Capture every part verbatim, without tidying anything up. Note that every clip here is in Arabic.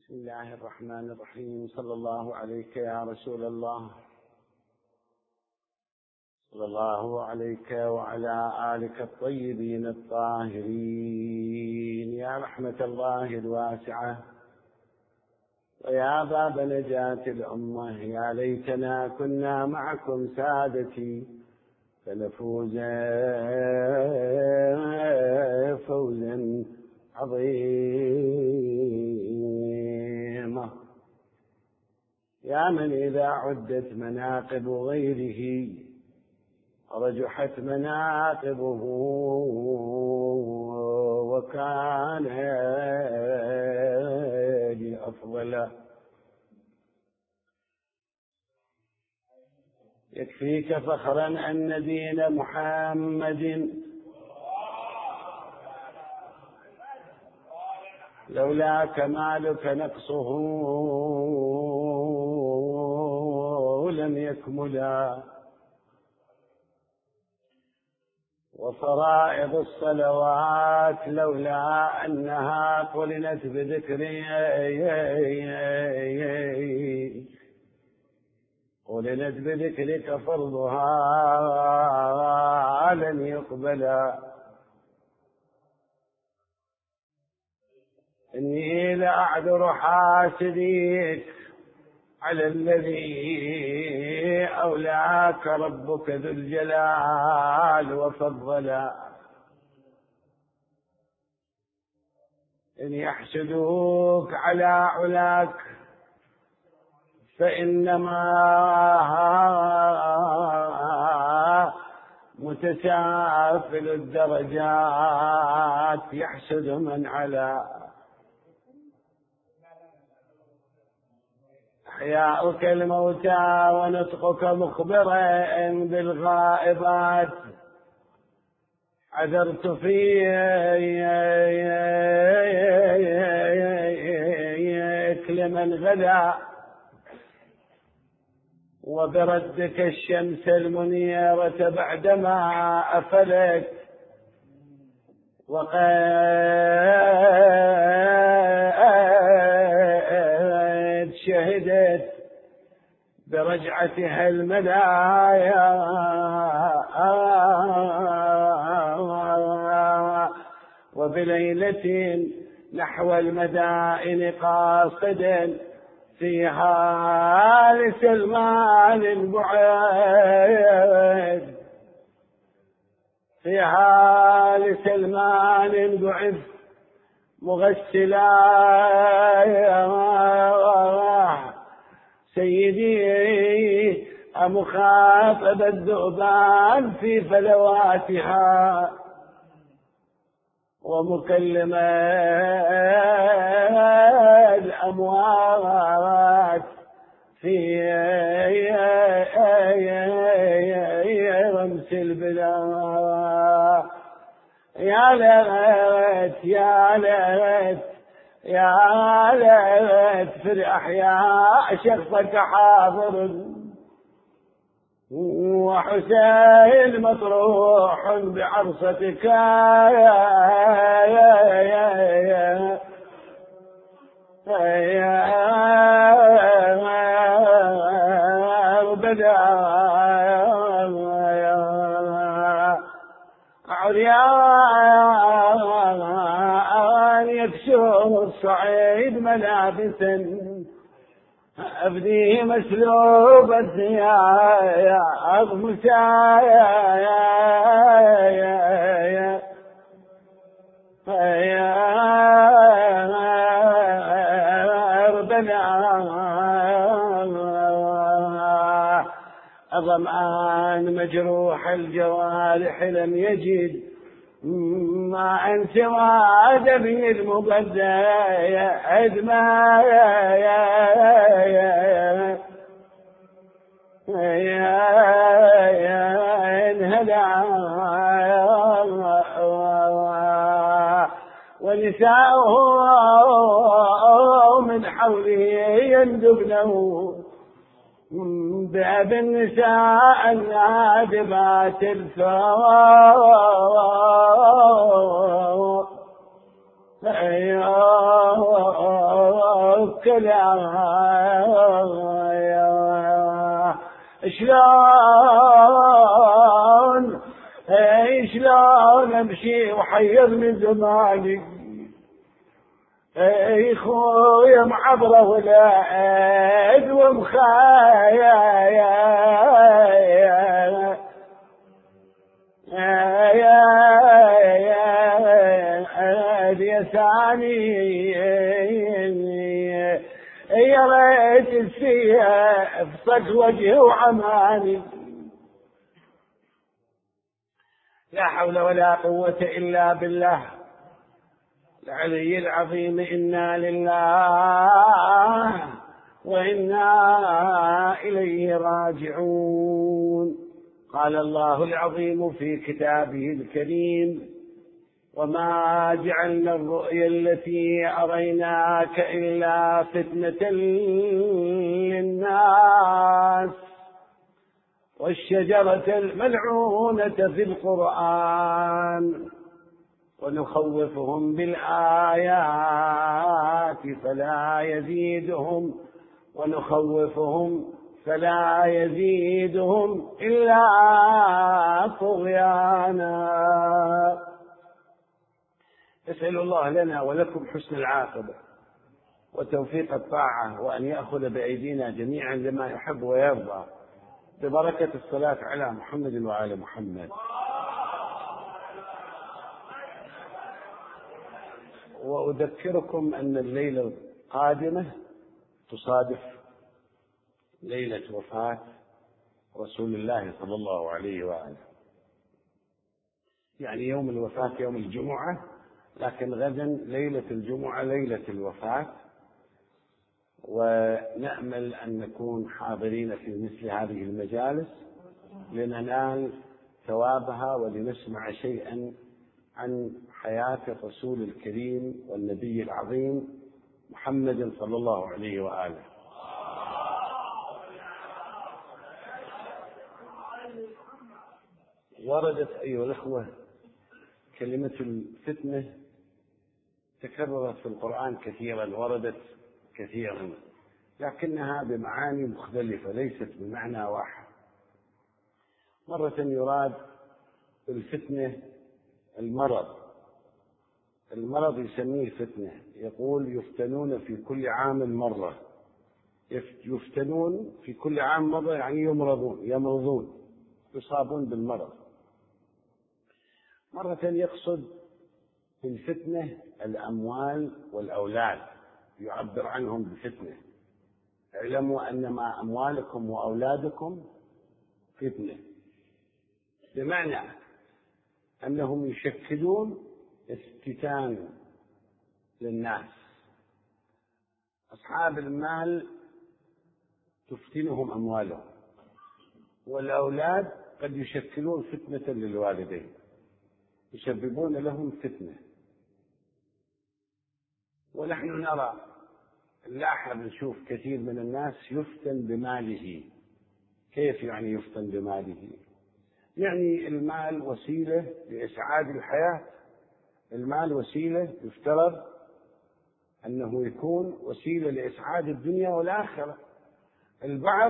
بسم الله الرحمن الرحيم. صلى الله عليك يا رسول الله، صلى الله عليك وعلى آلك الطيبين الطاهرين يا رحمة الله الواسعة ويا باب نجاة الأمة. يا ليتنا كنا معكم سادتي فنفوز فوزا عظيما. يا من إذا عدت مناقب غيره رجحت مناقبه وكان لأفضل. يكفيك فخرا أن دين محمد لولا كمالك نقصه لم يكملا. وفرائض الصلوات لولا أنها قرنت بذكري قرنت بذكرك فرضها لن يقبلا. إني لأعذر حاسديك على الذي أولاك ربك ذو الجلال وفضلا. إن يحسدوك على علاك فإنما متسافل الدرجات يحسد من على. أحياؤك الموتى ونطقك مخبرا بالغائبات. عذرت فيك لمن غدا وبردك الشمس المنيرة بعدما أفلت. وقد شهدت برجعتها المنايا وبليلة نحو المدائن قاصدا فيها لسلمان بعيد فيها لسلمان بعيد مغسلا. سيدي أمخاطب الذؤبان في فلواتها ومكلمة الأموات في رمس البلاد. يا ليت يا ليت يا ليت في الأحياء شخصك حاضر وحسين مطروح بعرصتك يا يا يا ربنا عريان يكسو الصعيد ملابسا أبديه مسلوب الثياب مسايا يا ربنا ظمآن مجروح الجوارح لم يجد ما أن سوى دمي المبدع أدمى يا يا يا يا انهدى. ونساؤه من حوله يندبنه باب النساء النادبات الثواب كلام شلون شلون امشي وحيرني زماني اي خويا معبره ولا اد ومخايا يا ثاني يا ريت السيف صد وجهي وعماني. لا حول ولا قوة إلا بالله العلي العظيم. إنا لله وإنا إليه راجعون. قال الله العظيم في كتابه الكريم: وما جعلنا الرؤيا التي أريناك إلا فتنة للناس والشجرة الملعونة في القرآن ونخوفهم بالآيات فلا يزيدهم ونخوفهم فلا يزيدهم إلا طغيانا. أسأل الله لنا ولكم حسن العاقبة وتوفيق الطاعة، وأن يأخذ بأيدينا جميعا لما يحب ويرضى، ببركة الصلاة على محمد وعلى محمد. وأذكركم أن الليلة القادمة تصادف ليلة وفاة رسول الله صلى الله عليه وآله، يعني يوم الوفاة يوم الجمعة، لكن غدا ليلة الجمعة ليلة الوفاة، ونأمل أن نكون حاضرين في مثل هذه المجالس لننال ثوابها ولنسمع شيئا عن حياة الرسول الكريم والنبي العظيم محمد صلى الله عليه وآله. وردت أيها الأخوة كلمة الفتنة تكررت في القرآن كثيرا، وردت كثيرا، لكنها بمعاني مختلفة ليست بمعنى واحد. مرة يراد الفتنة المرض، المرض يسميه فتنة، يقول يفتنون في كل عام مرة، يفتنون في كل عام مرة يعني يمرضون يمرضون يصابون بالمرض. مرة يقصد الفتنة الأموال والأولاد، يعبر عنهم بفتنة. اعلموا أنما أموالكم وأولادكم فتنة، بمعنى أنهم يشكلون افتتان للناس. أصحاب المال تفتنهم أموالهم، والأولاد قد يشكلون فتنة للوالدين، يسببون لهم فتنة. ونحن نرى نلاحظ نشوف كثير من الناس يفتن بماله. كيف يعني يفتن بماله؟ يعني المال وسيلة لإسعاد الحياة، المال وسيلة يفترض أنه يكون وسيلة لإسعاد الدنيا والآخرة. البعض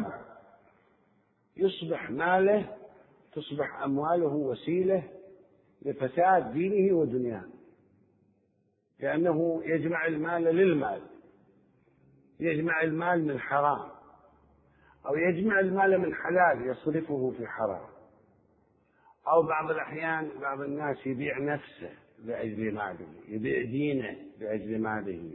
يصبح ماله تصبح أمواله وسيلة لفساد دينه ودنياه، لأنه يجمع المال للمال، يجمع المال من حرام، أو يجمع المال من حلال يصرفه في حرام، أو بعض الأحيان بعض الناس يبيع نفسه لأجل ماله، يبيع دينه لأجل ماله،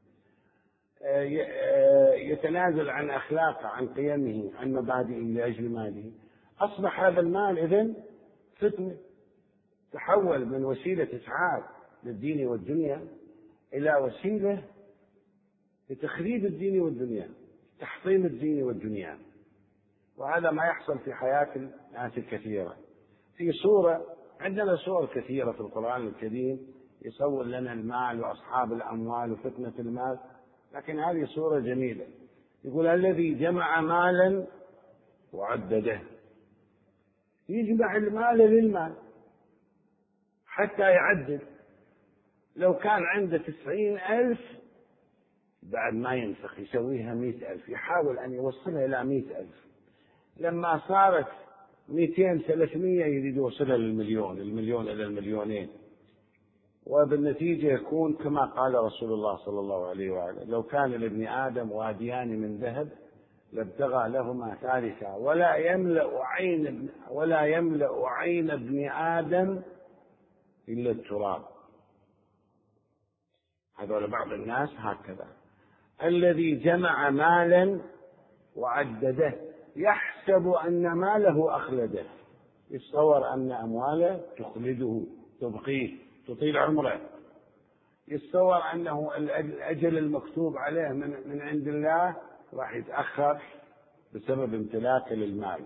يتنازل عن أخلاقه عن قيمه عن مبادئه لأجل ماله. أصبح هذا المال إذن فتنة، تحول من وسيلة إسعاد للدين والدنيا إلى وسيلة لتخريب الدين والدنيا، تحطيم الدين والدنيا. وهذا ما يحصل في حياة الناس الكثيرة. في صورة عندنا صور كثيرة في القرآن الكريم يصور لنا المال وأصحاب الأموال وفتنة المال، لكن هذه صورة جميلة. يقول الذي جمع مالا وعدده، يجمع المال للمال حتى يعدد. لو كان عنده تسعين ألف بعد ما ينفخ يسويها مئة ألف، يحاول أن يوصلها إلى مئة ألف، لما صارت مئتين ثلاثمية يريد يوصلها للمليون، المليون إلى المليونين، وبالنتيجة يكون كما قال رسول الله صلى الله عليه وآله: لو كان لابن آدم واديان من ذهب لابتغى لهما ثالثا ولا يملأ عين ولا يملأ عين ابن آدم إلا التراب. هذول بعض الناس هكذا: الذي جمع مالا وعدده يحسب أن ماله أخلده، يتصور أن أمواله تخلده تبقيه تطيل عمره، يتصور أنه الأجل المكتوب عليه من, من عند الله راح يتأخر بسبب امتلاكه للمال،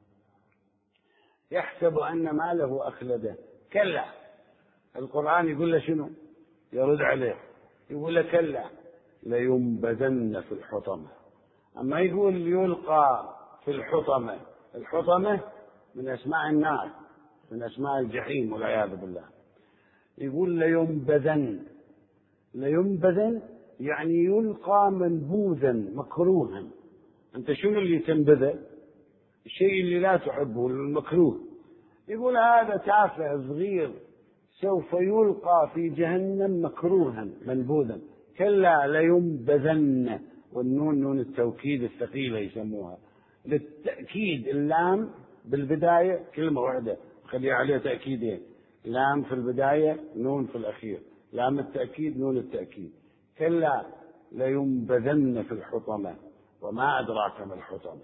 يحسب أن ماله أخلده. كلا، القرآن يقول له شنو؟ يرد عليه يقول له: كلا لينبذن في الحطمة. أما يقول يلقى في الحطمة، الحطمة من أسماء النار، من أسماء الجحيم والعياذ بالله. يقول لينبذن، لينبذن يعني يلقى منبوذا مكروها. أنت شنو اللي تنبذه؟ الشيء اللي لا تحبه، المكروه. يقول هذا تافه صغير سوف يلقى في جهنم مكروها منبوذا. كلا لينبذن، والنون نون التوكيد الثقيلة يسموها، للتأكيد اللام بالبداية كلمة واحدة خليها عليها تأكيدين، لام في البداية نون في الأخير، لام التأكيد نون التأكيد. كلا لينبذن في الحطمة وما أدراك ما الحطمة.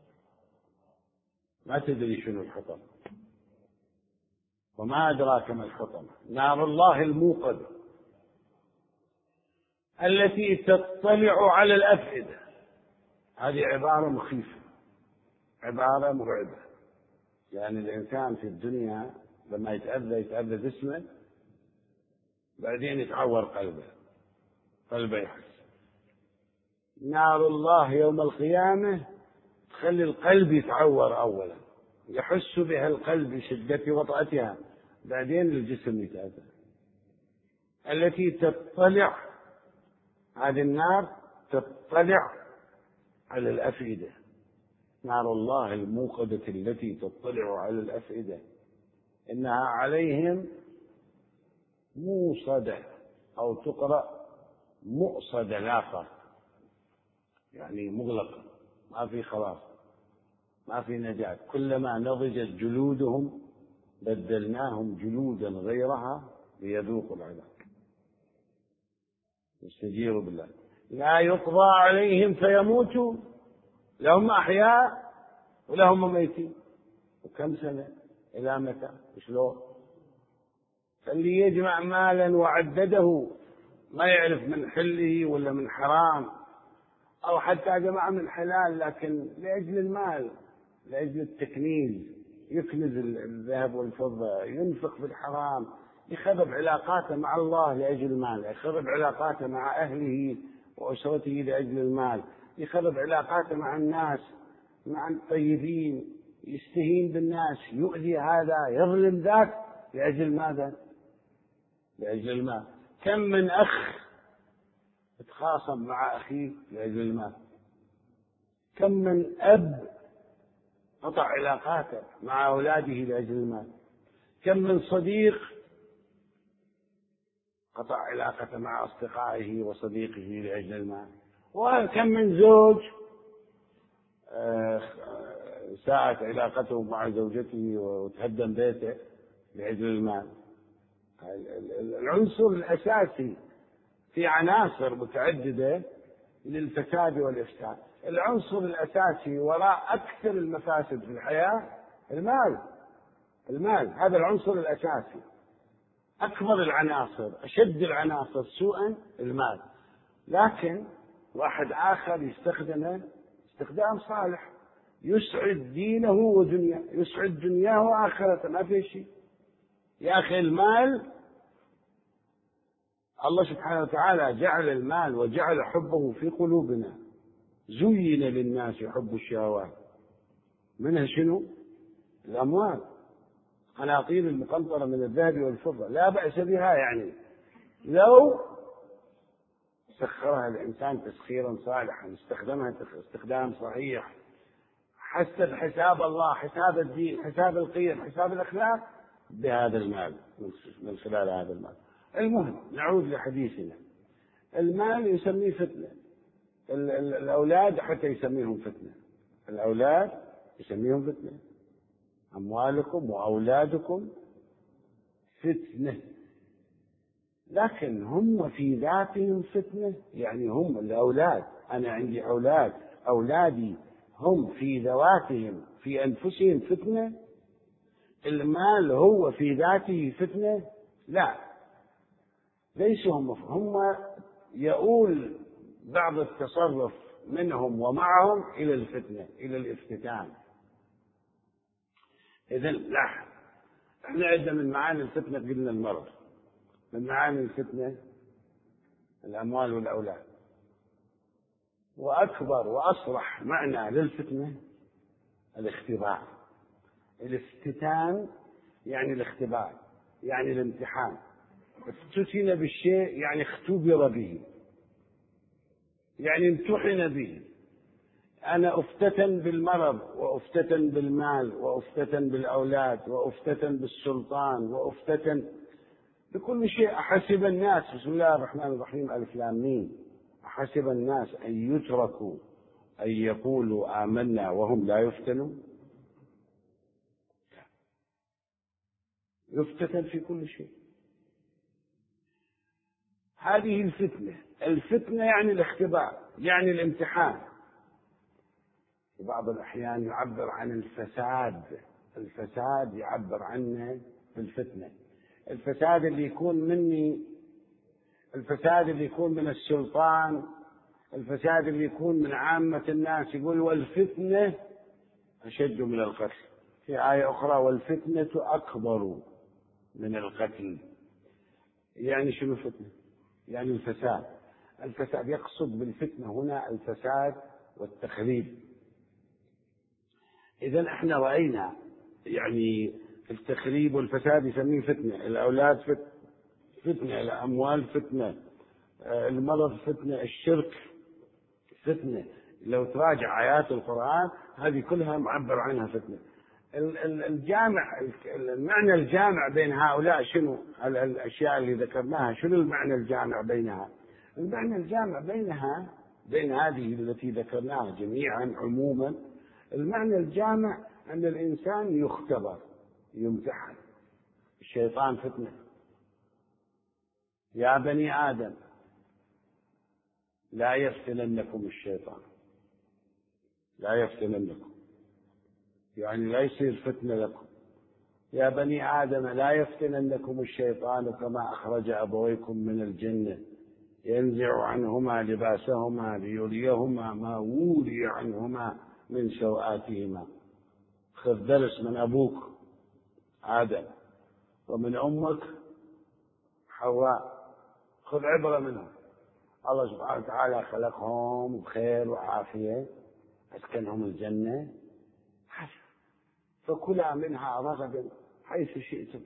ما تدري شنو الحطمة، وما أدراك ما الحطمة. نار الله الموقدة التي تطلع على الأفئدة. هذه عبارة مخيفة، عبارة مرعبة. يعني الإنسان في الدنيا لما يتأذى يتأذى جسمه، بعدين يتعور قلبه، قلبه يحس. نار الله يوم القيامة تخلي القلب يتعور أولا، يحس بها القلب بشدة وطأتها، بعدين الجسم يتأذى. التي تطلع، هذه النار تطلع على الأفئدة. نار الله الموقدة التي تطلع على الأفئدة إنها عليهم موصدة، أو تقرأ مؤصدة، لا فرق، يعني مغلقة، ما في خلاص، ما في نجاة. كلما نضجت جلودهم بدلناهم جلودا غيرها ليذوقوا العذاب. يستجيروا بالله. لا يقضى عليهم فيموتوا، لهم أحياء ولهم ميتين. وكم سنة إلى متى وشلون؟ فاللي يجمع مالا وعدده ما يعرف من حله ولا من حرام، أو حتى جمع من حلال لكن لأجل المال، لأجل التكنيز، يكنز الذهب والفضة، ينفق في الحرام، يخرب علاقاته مع الله لأجل المال، يخرب علاقاته مع أهله وأسرته لأجل المال، يخرب علاقاته مع الناس، مع الطيبين، يستهين بالناس، يؤذي هذا، يظلم ذاك لأجل ماذا؟ لأجل المال. كم من أخ تخاصم مع أخيه لأجل المال، كم من أب قطع علاقاته مع أولاده لأجل المال، كم من صديق قطع علاقته مع أصدقائه وصديقه لأجل المال، وكم من زوج ساءت علاقته مع زوجته وتهدم بيته لأجل المال. العنصر الأساسي في عناصر متعددة للفساد والإفساد، العنصر الأساسي وراء أكثر المفاسد في الحياة المال. المال هذا العنصر الأساسي، أكبر العناصر، أشد العناصر سوءا المال. لكن واحد آخر يستخدمه استخدام صالح، يسعد دينه ودنياه، يسعد دنياه وآخرته، ما في شيء. يا أخي المال، الله سبحانه وتعالى جعل المال وجعل حبه في قلوبنا. زين للناس حب الشهوات، منها شنو؟ الأموال، قناطير المقنطرة من الذهب والفضة، لا بأس بها. يعني لو سخرها الإنسان تسخيرا صالحا، استخدمها استخدام صحيح، حسب حساب الله، حساب الدين، حساب القيم، حساب الأخلاق بهذا المال، من خلال هذا المال. المهم نعود لحديثنا. المال يسميه فتنة، الأولاد حتى يسميهم فتنة، الأولاد يسميهم فتنة، أموالكم وأولادكم فتنة، لكن هم في ذاتهم فتنة، يعني هم الأولاد، أنا عندي أولاد، أولادي هم في ذواتهم في أنفسهم فتنة. المال هو في ذاته فتنة؟ لا، ليسوا هم هم يؤول بعض التصرف منهم ومعهم إلى الفتنة، إلى الافتتان. إذن لاحظ، احنا عندنا من معاني الفتنة قلنا المرض، من معاني الفتنة الأموال والأولاد، وأكبر وأصرح معنى للفتنة الاختبار. الافتتان يعني الاختبار، يعني الامتحان. افتتن بالشيء يعني اختبر به، يعني امتحن به. أنا أفتتن بالمرض، وأفتتن بالمال، وأفتتن بالأولاد، وأفتتن بالسلطان، وأفتتن بكل شيء. أحسب الناس، بسم الله الرحمن الرحيم، ألف لام ميم، أحسب الناس أن يتركوا أن يقولوا آمنا وهم لا يفتنون. يفتتن في كل شيء. هذه الفتنة. الفتنة يعني الاختبار، يعني الامتحان. في بعض الأحيان يعبر عن الفساد، الفساد يعبر عنه بالفتنة. الفساد اللي يكون مني، الفساد اللي يكون من السلطان، الفساد اللي يكون من عامة الناس، يقول والفتنة أشد من القتل. في آية أخرى والفتنة أكبر من القتل. يعني شنو الفتنة؟ يعني الفساد. الفساد يقصد بالفتنة هنا الفساد والتخريب. إذا احنا رأينا يعني التخريب والفساد يسميه فتنة، الأولاد فتنة، الأموال فتنة، المرض فتنة، الشرك فتنة. لو تراجع آيات القرآن هذه كلها معبر عنها فتنة. الجامع، المعنى الجامع بين هؤلاء شنو؟ الأشياء اللي ذكرناها شنو المعنى الجامع بينها؟ المعنى الجامع بينها، بين هذه التي ذكرناها جميعا عموما، المعنى الجامع أن الإنسان يختبر، يمتحن. الشيطان فتنة. يا بني آدم لا يفتننكم الشيطان، لا يفتننكم يعني لا يصير فتنة لكم. يا بني آدم لا يفتننكم الشيطان كما أخرج أبويكم من الجنة ينزع عنهما لباسهما ليريهما ما وري عنهما من سوآتهما. خذ درس من أبوك آدم ومن أمك حواء، خذ عبرة منهم. الله سبحانه وتعالى خلقهم بخير وعافية، أسكنهم الجنة، فكلا منها رغدا حيث شئتم.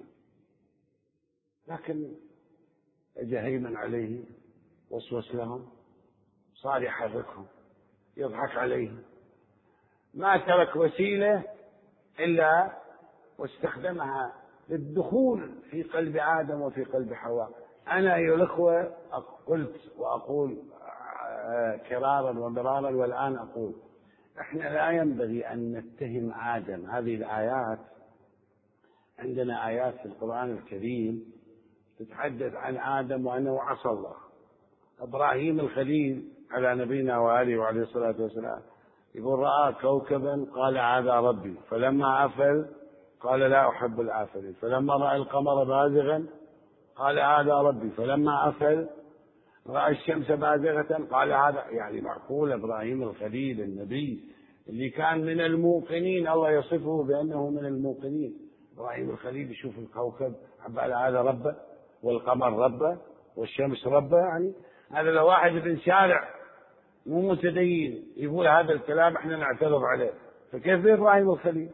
لكن جهيما عليه وسوس لهم، صار يحركهم، يضحك عليهم، ما ترك وسيلة إلا واستخدمها للدخول في قلب آدم وفي قلب حواء. أنا أيها الأخوة قلت وأقول كرارا ومرارا والآن أقول، احنا لا ينبغي أن نتهم آدم. هذه الآيات، عندنا آيات في القرآن الكريم تتحدث عن آدم وأنه عصى الله. إبراهيم الخليل على نبينا وآله وعليه الصلاة والسلام يقول رأى كوكبا قال هذا ربي، فلما أفل قال لا أحب الآفلين، فلما رأى القمر بازغا قال هذا ربي، فلما أفل رأى الشمس بازغة قال هذا. يعني معقول إبراهيم الخليل النبي اللي كان من الموقنين، الله يصفه بأنه من الموقنين، إبراهيم الخليل يشوف الكوكب قال هذا ربه، والقمر ربه، والشمس ربه؟ يعني هذا لو واحد ابن شارع مو متدين يقول هذا الكلام احنا نعترض عليه، فكيف إبراهيم الخليل؟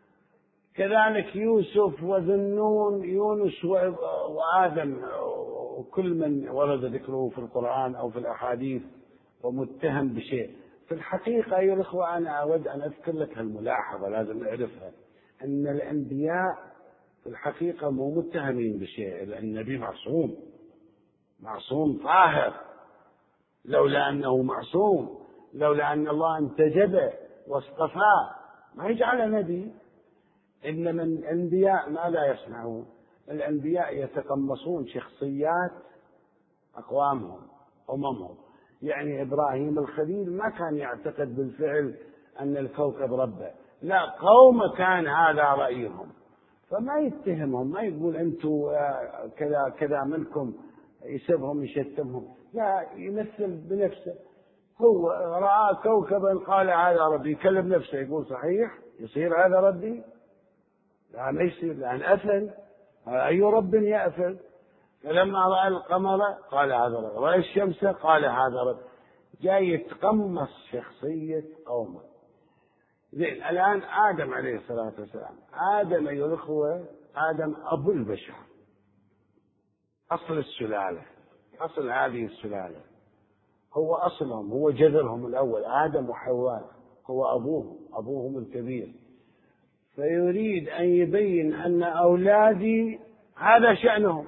كذلك يوسف وذنون، يونس وآدم وكل من ورد ذكره في القرآن أو في الأحاديث ومتهم بشيء. في الحقيقة أيها الأخوة أنا أود أن أذكر لك هالملاحظة لازم نعرفها، أن الأنبياء في الحقيقة مو متهمين بشيء، لأن النبي معصوم معصوم طاهر. لولا أنه معصوم، لولا أن الله انتجبه واصطفاه ما يجعل نبي. إنما الأنبياء ما لا يصنعون، الأنبياء يتقمصون شخصيات أقوامهم أممهم. يعني إبراهيم الخليل ما كان يعتقد بالفعل أن الكوكب ربه، لا، قوم كان هذا رأيهم، فما يتهمهم، ما يقول أنتم كذا كذا منكم، يسبهم يشتمهم، لا، يمثل بنفسه. هو رأى كوكبا قال هذا ربي، يكلم نفسه يقول صحيح يصير هذا ربي؟ لا ما يصير، لأن أفل، أي رب يأفل؟ فلما رأى القمر قال هذا رب، رأى الشمس قال هذا رب، جاي يتقمص شخصية قومه. زين، الآن آدم عليه الصلاة والسلام، آدم أيها الأخوة، آدم أبو البشر، أصل السلالة، أصل هذه السلالة، هو أصلهم، هو جذرهم الأول، آدم وحواء، هو أبوهم، أبوهم الكبير. فيريد أن يبين أن أولادي هذا شأنهم،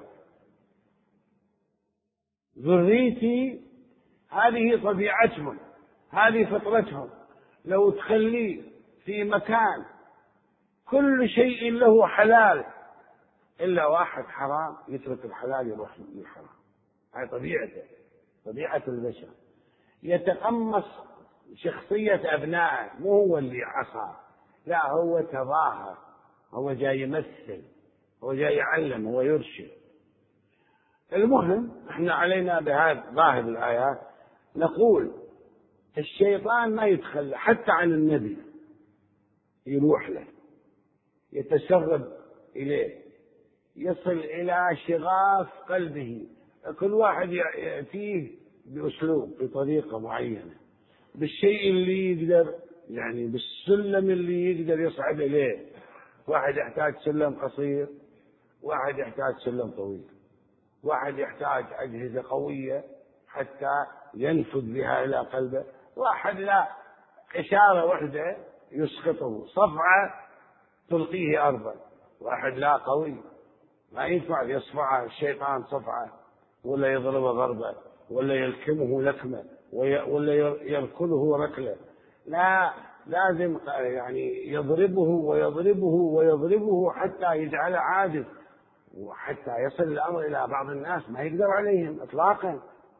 ذريتي هذه طبيعتهم، هذه فطرتهم. لو تخليه في مكان كل شيء له حلال إلا واحد حرام، يترك الحلال يروح للحرام. هذه طبيعته، طبيعة البشر. يتقمص شخصية أبنائه، مو هو اللي عصى، لا، هو تظاهر، هو جاي يمثل، هو جاي يعلم، هو يرشد. المهم احنا علينا بهذا ظاهر الآيات نقول الشيطان ما يتخلى حتى عن النبي، يروح له، يتسرب إليه، يصل إلى شغاف قلبه. كل واحد يأتيه بأسلوب، بطريقة معينة، بالشيء اللي يقدر، يعني بالسلم اللي يقدر يصعد إليه. واحد يحتاج سلم قصير، واحد يحتاج سلم طويل، واحد يحتاج أجهزة قوية حتى ينفذ بها إلى قلبه، واحد لا، إشارة واحدة يسقطه، صفعة تلقيه أرضا. واحد لا، قوي، ما ينفع يصفع الشيطان صفعة، ولا يضربه ضربة، ولا يلكمه لكمة، ولا يركله ركلة، لا، لازم يعني يضربه ويضربه ويضربه حتى يجعله عاجز، وحتى يصل الأمر إلى بعض الناس ما يقدر عليهم إطلاقا.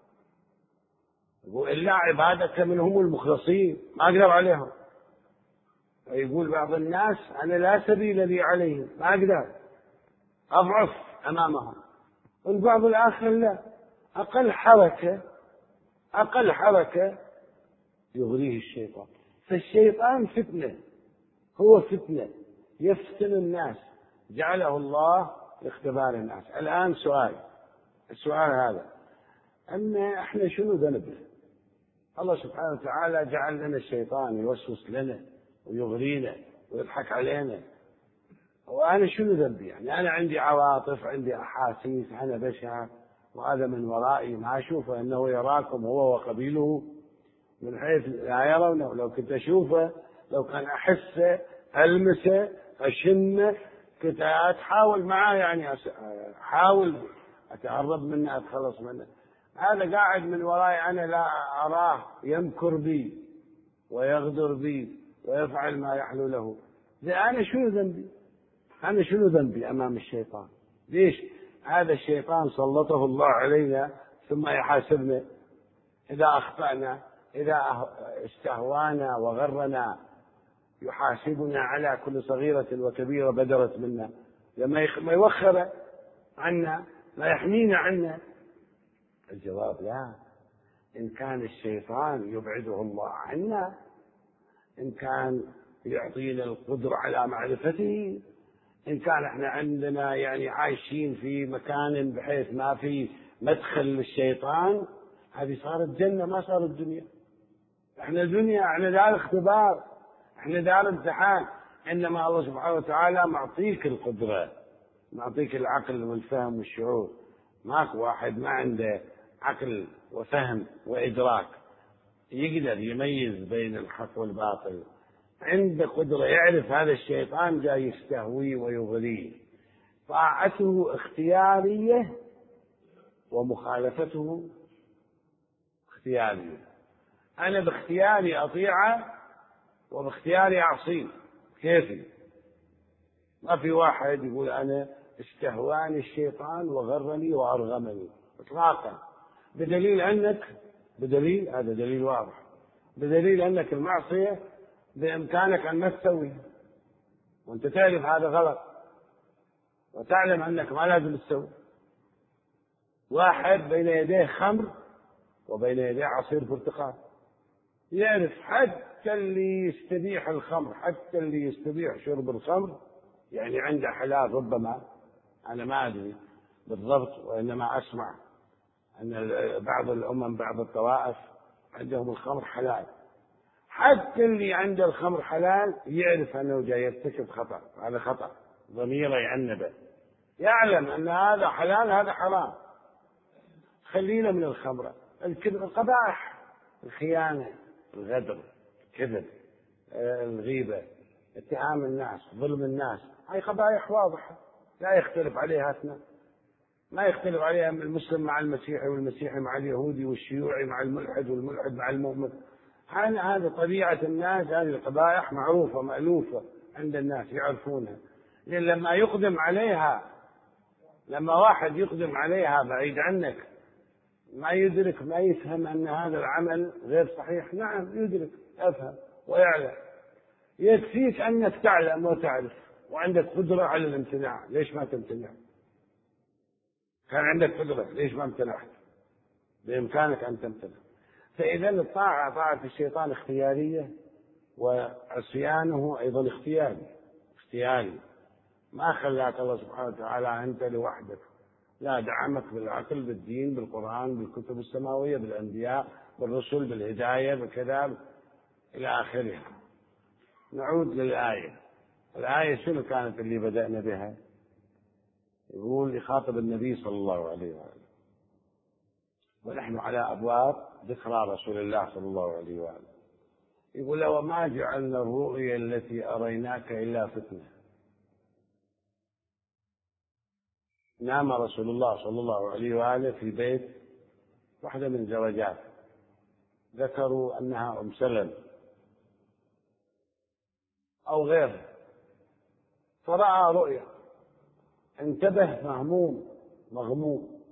يقول إلا عبادك منهم المخلصين، ما أقدر عليهم. يقول بعض الناس أنا لا سبيل لي عليهم، ما أقدر، أضعف أمامهم. والبعض الآخر لا، أقل حركة أقل حركة يغريه الشيطان. فالشيطان فتنة، هو فتنة يفتن الناس، جعله الله لاختبار الناس. الآن سؤال، السؤال هذا، أن إحنا شنو ذنبنا؟ الله سبحانه وتعالى جعل لنا الشيطان يوسوس لنا ويغرينا ويضحك علينا، وأنا شنو ذنبي؟ يعني أنا عندي عواطف، عندي أحاسيس، أنا بشر، وهذا من ورائي ما أشوفه أنه يراكم هو وقبيله من حيث لا يرونه. لو كنت أشوفه، لو كان أحسه، ألمسه، أشمه، كنت أتحاول معاه، يعني أحاول أتهرب منه، أتخلص منه. هذا قاعد من ورائي، أنا لا أراه يمكر بي ويغدر بي ويفعل ما يحلو له. أنا شنو ذنبي؟ أنا شنو ذنبي أمام الشيطان؟ ليش هذا الشيطان سلطه الله علينا ثم يحاسبنا إذا أخطأنا، إذا استهوانا وغرنا، يحاسبنا على كل صغيرة وكبيرة بدرت منا، لما ما يوخر عنا، ما يحمينا عنا. الجواب لا. إن كان الشيطان يبعده الله عنا، إن كان يعطينا القدرة على معرفته، إن كان احنا عندنا يعني عايشين في مكان بحيث ما في مدخل للشيطان، هذه صارت جنة ما صارت دنيا. احنا دنيا، احنا دار اختبار، احنا دار امتحان. انما الله سبحانه وتعالى معطيك القدرة، معطيك العقل والفهم والشعور، ماكو واحد ما عنده عقل وفهم وإدراك يقدر يميز بين الحق والباطل، عنده قدرة يعرف هذا الشيطان جاي يستهويه ويغريه. طاعته اختيارية ومخالفته اختيارية. أنا باختياري أطيعه وباختياري أعصيه كيفي. ما في واحد يقول أنا استهواني الشيطان وغرني وأرغمني إطلاقا، بدليل أنك بدليل هذا دليل واضح، بدليل أنك المعصية بإمكانك أن ما تسويها وأنت تعرف هذا غلط وتعلم أنك ما لازم تسوي. واحد بين يديه خمر وبين يديه عصير برتقال، يعرف حتى اللي يستبيح الخمر، حتى اللي يستبيح شرب الخمر يعني عنده حلال ربما، أنا ما أدري بالضبط وإنما أسمع أن بعض الأمم بعض الطوائف عندهم الخمر حلال، حتى اللي عنده الخمر حلال يعرف أنه جاي يرتكب خطأ، هذا خطأ ضميره يعنبه، يعلم أن هذا حلال هذا حرام. خلينا من الخمر، الكذب، القبائح، الخيانة، الغدر، الكذب، الغيبة، اتهام الناس، ظلم الناس، هاي قبائح واضحة لا يختلف عليها اثنان، ما يختلف عليها المسلم مع المسيحي والمسيحي مع اليهودي والشيوعي مع الملحد والملحد مع المؤمن. هذا طبيعة الناس، هذه القبائح معروفة مألوفة عند الناس يعرفونها. لأن لما يقدم عليها، لما واحد يقدم عليها بعيد عنك ما يدرك ما يفهم أن هذا العمل غير صحيح، نعم يدرك يفهم ويعلم. يكفيك أنك تعلم وتعرف وعندك قدرة على الامتناع، ليش ما تمتنع؟ كان عندك قدرة ليش ما امتنعت؟ بإمكانك أن تمتنع. فإذا الطاعة طاعة الشيطان اختيارية وعصيانه أيضا اختياري اختياري ما خلاك الله سبحانه وتعالى أنت لوحدك، لا، دعمك بالعقل بالدين بالقرآن بالكتب السماوية بالأنبياء بالرسل بالهداية بالكذا إلى آخرها. نعود للآية. الآية شنو كانت اللي بدأنا بها؟ يقول يخاطب النبي صلى الله عليه وآله ونحن على أبواب ذكرى رسول الله صلى الله عليه وآله، يقول له وما جعلنا الرؤيا التي أريناك إلا فتنة. نام رسول الله صلى الله عليه وآله في بيت واحدة من زوجات، ذكروا أنها أم سلم أو غيرها، فرأى رؤيا، انتبه مهموم مغموم،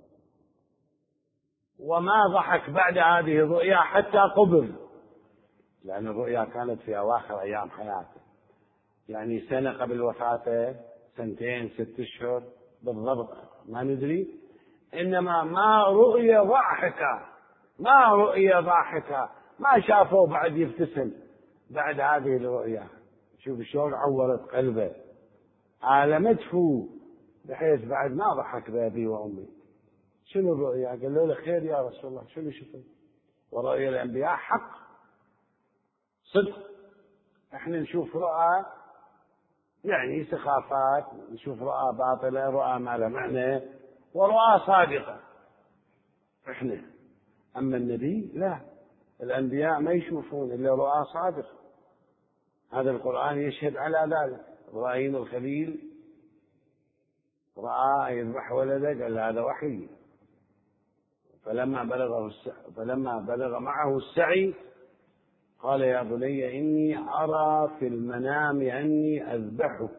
وما ضحك بعد هذه الرؤيا حتى قبل، لأن الرؤيا كانت في أواخر أيام حياته، يعني سنة قبل وفاته، سنتين، ست أشهر بالضبط ما ندري، إنما ما رؤيا ضاحكة، ما رؤيا ضاحكة، ما شافه بعد يبتسم بعد هذه الرؤيا. شوف شلون عورت قلبه، آلمته بحيث بعد ما ضحك بأبي وأمي. شنو الرؤيا؟ قالوا له خير يا رسول الله، شنو شفت؟ ورؤيا الأنبياء حق صدق، احنا نشوف رؤى يعني سخافات، نشوف رؤى باطلة، رؤى ما لها معنى، ورؤى صادقة احنا. أما النبي لا، الأنبياء ما يشوفون إلا رؤى صادقة، هذا القرآن يشهد على ذلك. إبراهيم الخليل رأى يذبح ولده قال هذا وحي، فلما بلغه السعي فلما بلغ معه السعي قال يا بني إني أرى في المنام أني أذبحك،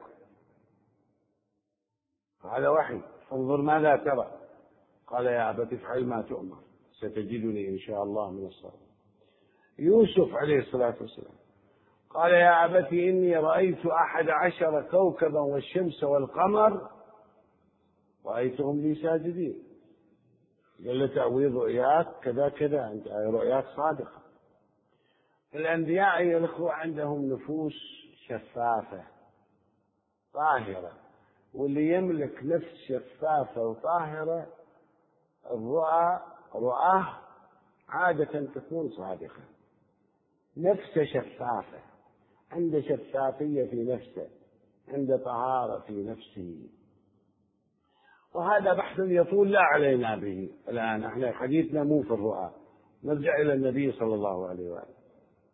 هذا وحي، فانظر ماذا ترى؟ قال يا أبت افعل ما تؤمر ستجدني إن شاء الله من الصالحين. يوسف عليه الصلاة والسلام قال يا أبت إني رأيت أحد عشر كوكبا والشمس والقمر رأيتهم لي ساجدين. قال له تأويل رؤياك كذا كذا، أنت رؤياك صادقة. الأنبياء أيها الأخوة عندهم نفوس شفافة طاهرة، واللي يملك نفس شفافة وطاهرة الرؤى رؤاه عادة تكون صادقة. نفسه شفافة، عنده شفافية في نفسه، عنده طهارة في نفسه، وهذا بحث يطول لا علينا به الآن، احنا حديثنا مو في الرؤى، نرجع إلى النبي صلى الله عليه وآله.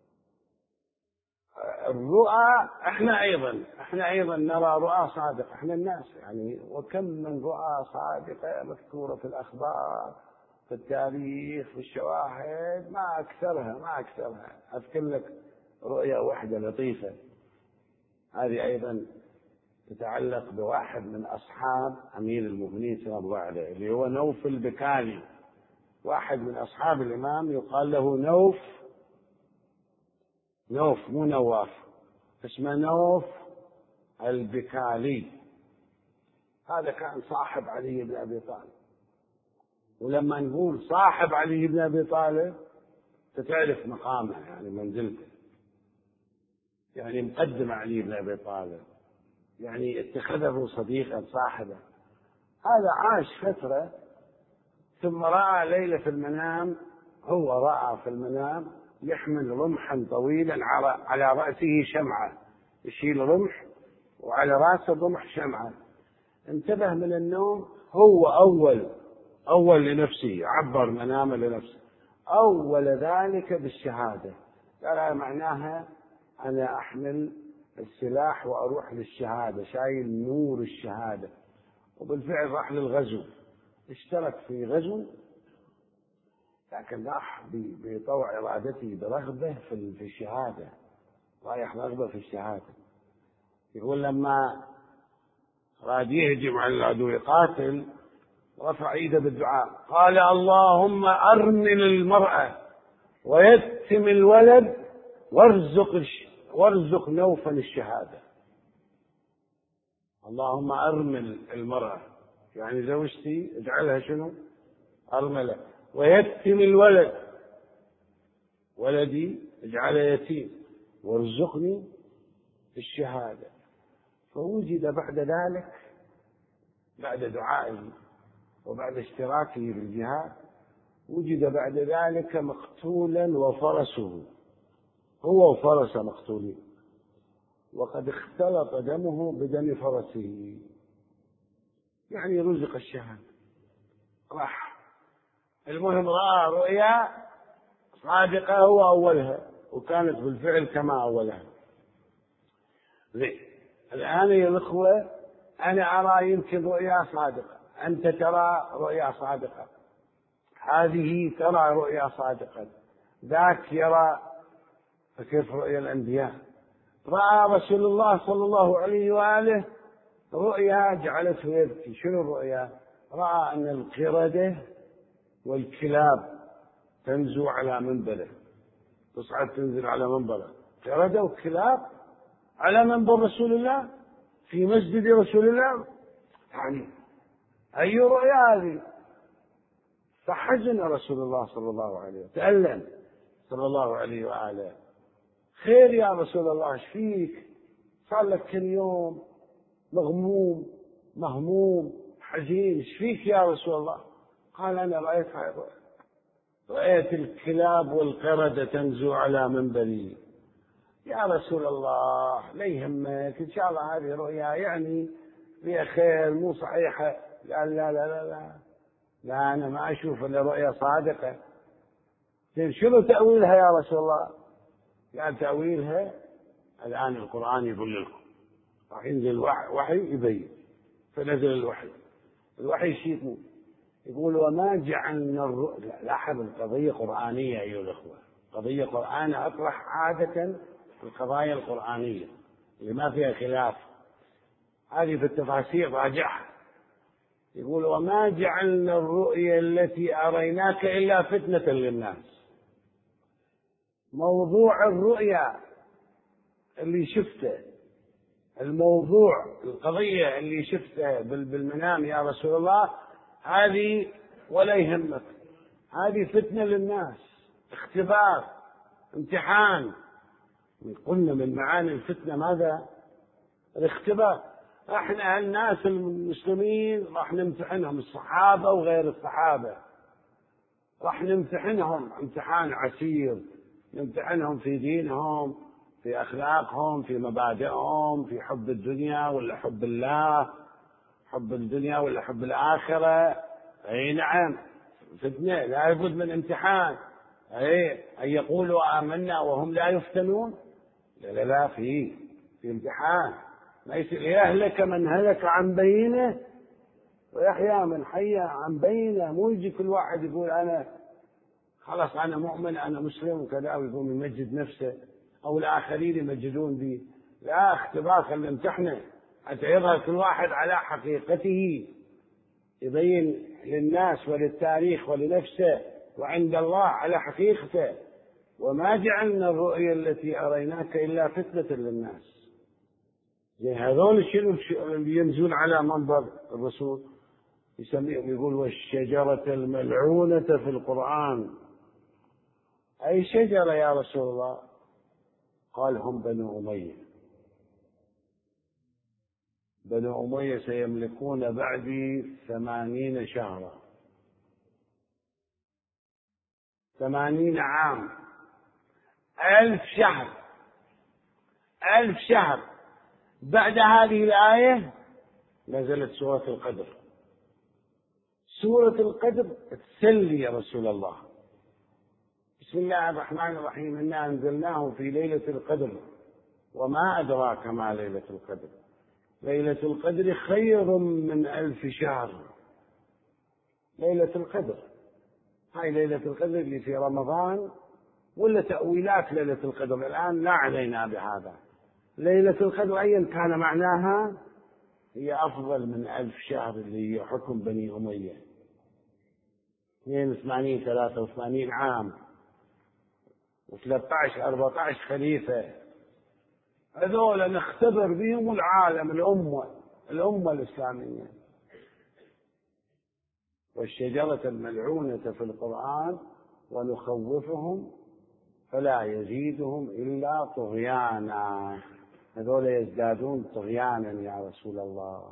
الرؤى احنا أيضا احنا أيضا نرى رؤى صادقة، احنا الناس يعني، وكم من رؤى صادقة مذكورة في الأخبار، في التاريخ، في الشواهد، ما أكثرها ما أكثرها. أذكر لك رؤيا واحدة لطيفة، هذه أيضا تتعلق بواحد من أصحاب أمير المؤمنين سلام الله عليه، اللي هو نوف البكالي، واحد من أصحاب الإمام يقال له نوف نوف مو نواف، اسمه نوف البكالي. هذا كان صاحب علي بن أبي طالب، ولما نقول صاحب علي بن أبي طالب تتعرف مقامه، يعني منزلته، يعني مقدم علي بن أبي طالب، يعني اتخذه صديقا صاحبا. هذا عاش فترة ثم رأى ليلة في المنام، هو رأى في المنام يحمل رمحا طويلا على رأسه شمعة، يشيل رمح وعلى رأسه الرمح شمعة. انتبه من النوم، هو أول أول لنفسه، عبر منامه لنفسه، أول ذلك بالشهادة، قال معناها أنا أحمل السلاح وأروح للشهادة، شايل نور الشهادة. وبالفعل راح للغزو، اشترك في غزو، لكن راح بطوع إرادته برغبة في الشهادة، رايح رغبة في الشهادة. يقول لما راد يهجم على العدو يقاتل، رفع ايده بالدعاء، قال اللهم أرمل المرأة ويتم الولد وارزق وارزق نوفا الشهادة. اللهم أرمل المرأة، يعني زوجتي اجعلها شنو؟ أرملة، ويتم الولد، ولدي اجعله يتيم، وارزقني الشهادة. فوجد بعد ذلك، بعد دعائه وبعد اشتراكه في الجهاد، وجد بعد ذلك مقتولا وفرسه، هو وفرسه مقتولين، وقد اختلط دمه بدم فرسه، يعني رزق الشهادة. راح المهم رأى رؤيا صادقة هو أولها، وكانت بالفعل كما أولها. الآن يا الأخوة أنا أرى يمكن رؤيا صادقة، أنت ترى رؤيا صادقة، هذه ترى رؤيا صادقة، ذاك يرى. فكيف رؤيا الأنبياء؟ رأى رسول الله صلى الله عليه وآله رؤيا جعلته يبكي. شنو الرؤيا؟ رأى أن القردة والكلاب تنزو على منبره، تصعد تنزل على منبره، قردة وكلاب على منبر رسول الله في مسجد رسول الله، يعني أي رؤيا هذه؟ فحزن رسول الله صلى الله عليه وسلم، تألم صلى الله عليه وآله. خير يا رسول الله، ايش فيك؟ صار لك كم يوم مغموم مهموم حزين، ايش فيك يا رسول الله؟ قال أنا رأيت رأيت الكلاب والقردة تنزو على منبري. يا رسول الله لا يهمك، إن شاء الله هذه رؤيا يعني فيها خير مو صحيحة. قال لا لا لا لا لا أنا ما أشوف إلا رؤيا صادقة. شنو تأويلها يا رسول الله؟ قال تأويلها الآن القرآن يقول لكم، راح ينزل وحي يبين. فنزل الوحي، الوحي شيء يقول يقول وما جعلنا الرؤيا. لاحظ القضية قرآنية أيها الأخوة، قضية قرآن أطرح عادة القضايا القرآنية اللي ما فيها خلاف، هذه في التفاسير راجعها. يقول وما جعلنا الرؤيا التي أريناك إلا فتنة للناس. موضوع الرؤيا اللي شفته، الموضوع القضية اللي شفته بالمنام يا رسول الله، هذه ولا يهمك، هذه فتنة للناس، اختبار، امتحان. قلنا من معاني الفتنة ماذا؟ الاختبار. احنا الناس المسلمين راح نمتحنهم، الصحابة وغير الصحابة راح نمتحنهم امتحان عسير، نمتحنهم في دينهم، في أخلاقهم، في مبادئهم، في حب الدنيا ولا حب الله، حب الدنيا ولا حب الآخرة؟ أي نعم، فتنة، لا بد من امتحان. أي أن يقولوا آمنا وهم لا يفتنون؟ لا لا لا، في في امتحان. ما يصير يهلك من هلك عن بينه ويحيى من حي عن بينه. مو يجي كل واحد يقول أنا خلاص أنا مؤمن أنا مسلم وكذا ويقوم يمجد نفسه أو الآخرين يمجدون به. لا، اختبار، خلينا نمتحنه حتى يظهر كل واحد على حقيقته، يبين للناس وللتاريخ ولنفسه وعند الله على حقيقته. وما جعلنا الرؤيا التي أريناك إلا فتنة للناس. زي هذول شنو اللي ينزلون على منبر الرسول يسميهم يقول والشجرة الملعونة في القرآن. أي شجرة يا رسول الله؟ قال هم بنو أمية. بنو أمية سيملكون بعدي ثمانين شهرا، ثمانين عام، ألف شهر، ألف شهر. بعد هذه الآية نزلت سورة القدر. سورة القدر تسلي يا رسول الله. بسم الله الرحمن الرحيم إنا أنزلناه في ليلة القدر وما أدراك ما ليلة القدر ليلة القدر خير من ألف شهر. ليلة القدر هاي ليلة القدر اللي في رمضان ولا تأويلات ليلة القدر الآن لا علينا بهذا. ليلة القدر أيا كان معناها هي أفضل من ألف شهر اللي هي حكم بني أمية. اثنين وثمانين ثلاثة وثمانين عام وثلاثة عشر أربعة عشر خليفة، هذول نختبر بهم العالم، الأمة الأمة الإسلامية. والشجرة الملعونة في القرآن ونخوفهم فلا يزيدهم إلا طغيانا. هذول يزدادون طغيانا يا رسول الله.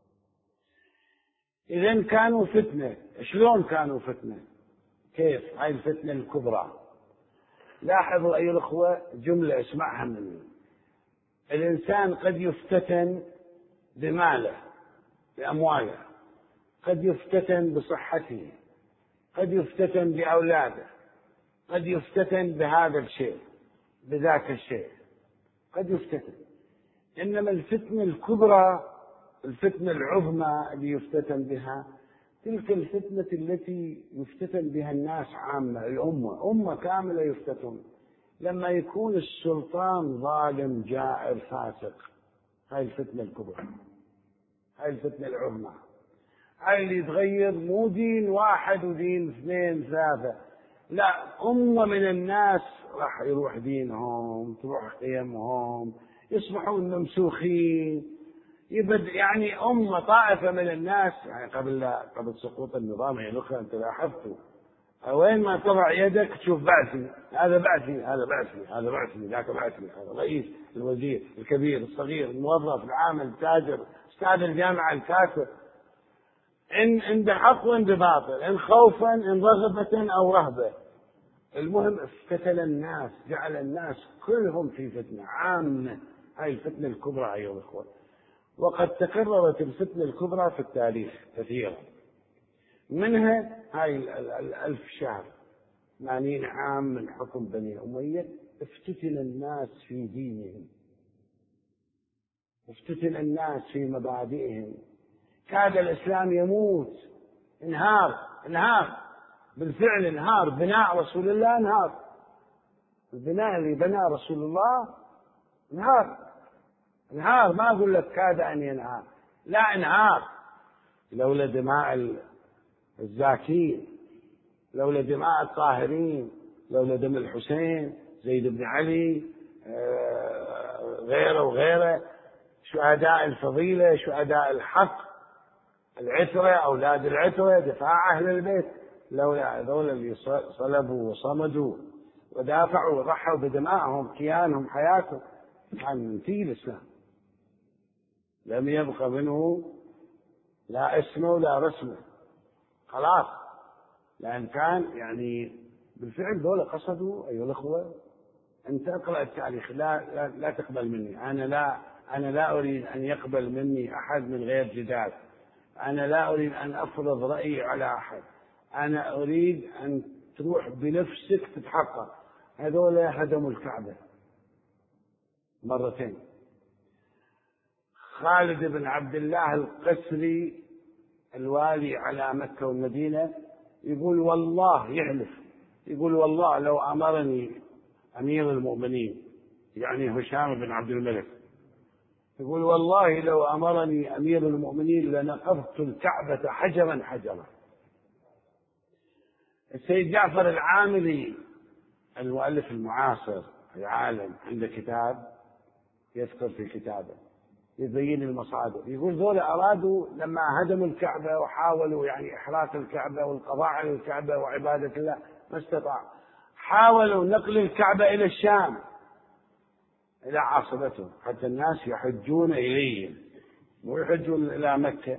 إذن كانوا فتنة. شلون كانوا فتنة؟ كيف؟ هاي الفتنة الكبرى. لاحظوا أيها الأخوة جملة اسمعها مني. الإنسان قد يفتتن بماله بأمواله، قد يفتتن بصحته، قد يفتتن بأولاده، قد يفتتن بهذا الشيء بذاك الشيء، قد يفتتن. إنما الفتنة الكبرى، الفتنة العظمى اللي يفتتن بها تلك الفتنة التي يفتتن بها الناس عامة، الأمة، أمة كاملة يفتتن لما يكون السلطان ظالم جائر فاسق. هاي الفتنة الكبرى، هاي الفتنة العظمى، هاي اللي يتغير مو دين واحد ودين اثنين ثلاثة، لا، أمة من الناس راح يروح دينهم، تروح قيمهم، يصبحون ممسوخين، يبد يعني أمة طائفة من الناس. يعني قبل قبل سقوط النظام يا الأخوة أنت لاحظتوا وين ما تضع يدك تشوف بعثي، هذا بعثي، هذا بعثي، هذا بعثي، ذاك بعثي، هذا رئيس، الوزير، الكبير، الصغير، الموظف، العامل، التاجر، أستاذ الجامعة، الكاتب، إن إن بحق وإن بباطل، إن خوفا إن رغبة أو رهبة. المهم افتتن الناس، جعل الناس كلهم في فتنة عامة. هاي الفتنة الكبرى أيها الأخوة. وقد تكررت الفتنة الكبرى في التاريخ كثيرا، منها هاي الألف شهر، ثمانين عام من حكم بني أمية. افتتن الناس في دينهم، افتتن الناس في مبادئهم، كاد الإسلام يموت، انهار انهار بالفعل، انهار. بناء رسول الله انهار، البناء اللي بنى رسول الله انهار، انهار. ما أقول لك كاد أن ينهار، لا، انهار. لولا دماء الزاكين، لولا دماء الطاهرين، لولا دم الحسين، زيد بن علي، غيره وغيره، شهداء الفضيلة، شهداء الحق، العترة، أولاد العترة، دفاع أهل البيت، لولا هذول اللي صلبوا وصمدوا ودافعوا وضحوا بدمائهم، كيانهم، حياتهم، كان منتهي الإسلام، لم يبق منه لا اسمه ولا رسمه، خلاص. لأن كان يعني بالفعل دول قصدوا أيها الأخوة. أنت اقرأ التاريخ، لا, لا لا تقبل مني، أنا لا أنا لا أريد أن يقبل مني أحد من غير جدال. أنا لا أريد أن أفرض رأيي على أحد، أنا أريد أن تروح بنفسك تتحقق. هذول هدموا الكعبة مرتين. خالد بن عبد الله القسري الوالي على مكة والمدينة يقول والله، يحلف يقول والله لو أمرني أمير المؤمنين يعني هشام بن عبد الملك، يقول والله لو أمرني أمير المؤمنين لنقضت الكعبة حجرا حجرا. السيد جعفر العاملي المؤلف المعاصر العالم عنده كتاب يذكر في كتابه يبين المصادر، يقول ذولا أرادوا لما هدموا الكعبة وحاولوا يعني إحراق الكعبة والقضاء على الكعبة وعبادة الله ما استطاع، حاولوا نقل الكعبة إلى الشام إلى عاصمتهم حتى الناس يحجون إليه ويحجون إلى مكة.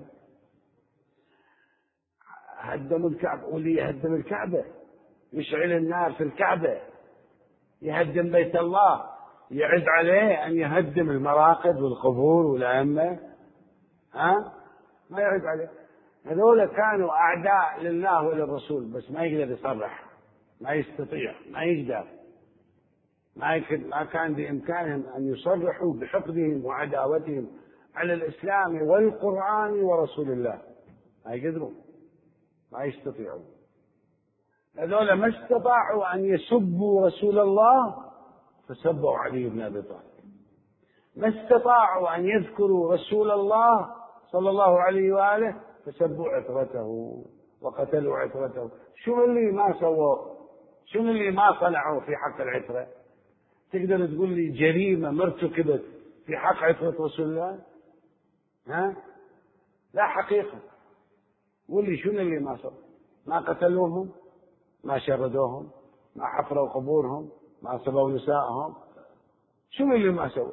هدموا الكعبة، واللي يهدم الكعبة يشعل النار في الكعبة، يهدم بيت الله، يعز عليه أن يهدم المراقد والقبور والأئمة؟ ها؟ ما يعز عليه. هذول كانوا أعداء لله وللرسول، بس ما يقدر يصرح، ما يستطيع، ما يقدر، ما, ما كان بإمكانهم أن يصرحوا بحقدهم وعداوتهم على الإسلام والقرآن ورسول الله، ما يقدرون، ما يستطيعون. هذول ما استطاعوا أن يسبوا رسول الله فسبوا علي بن أبي طالب، ما استطاعوا أن يذكروا رسول الله صلى الله عليه وآله فسبوا عترته وقتلوا عترته. شو اللي ما سووا؟ شو اللي ما صنعوا في حق العترة؟ تقدر تقول لي جريمة مرتكبت في حق عترة رسول الله؟ ها؟ لا حقيقة. قول لي شو اللي ما سووا؟ ما قتلوهم، ما شردوهم، ما حفروا قبورهم، ما سبوا نسائهم، شو اللي ما سووا؟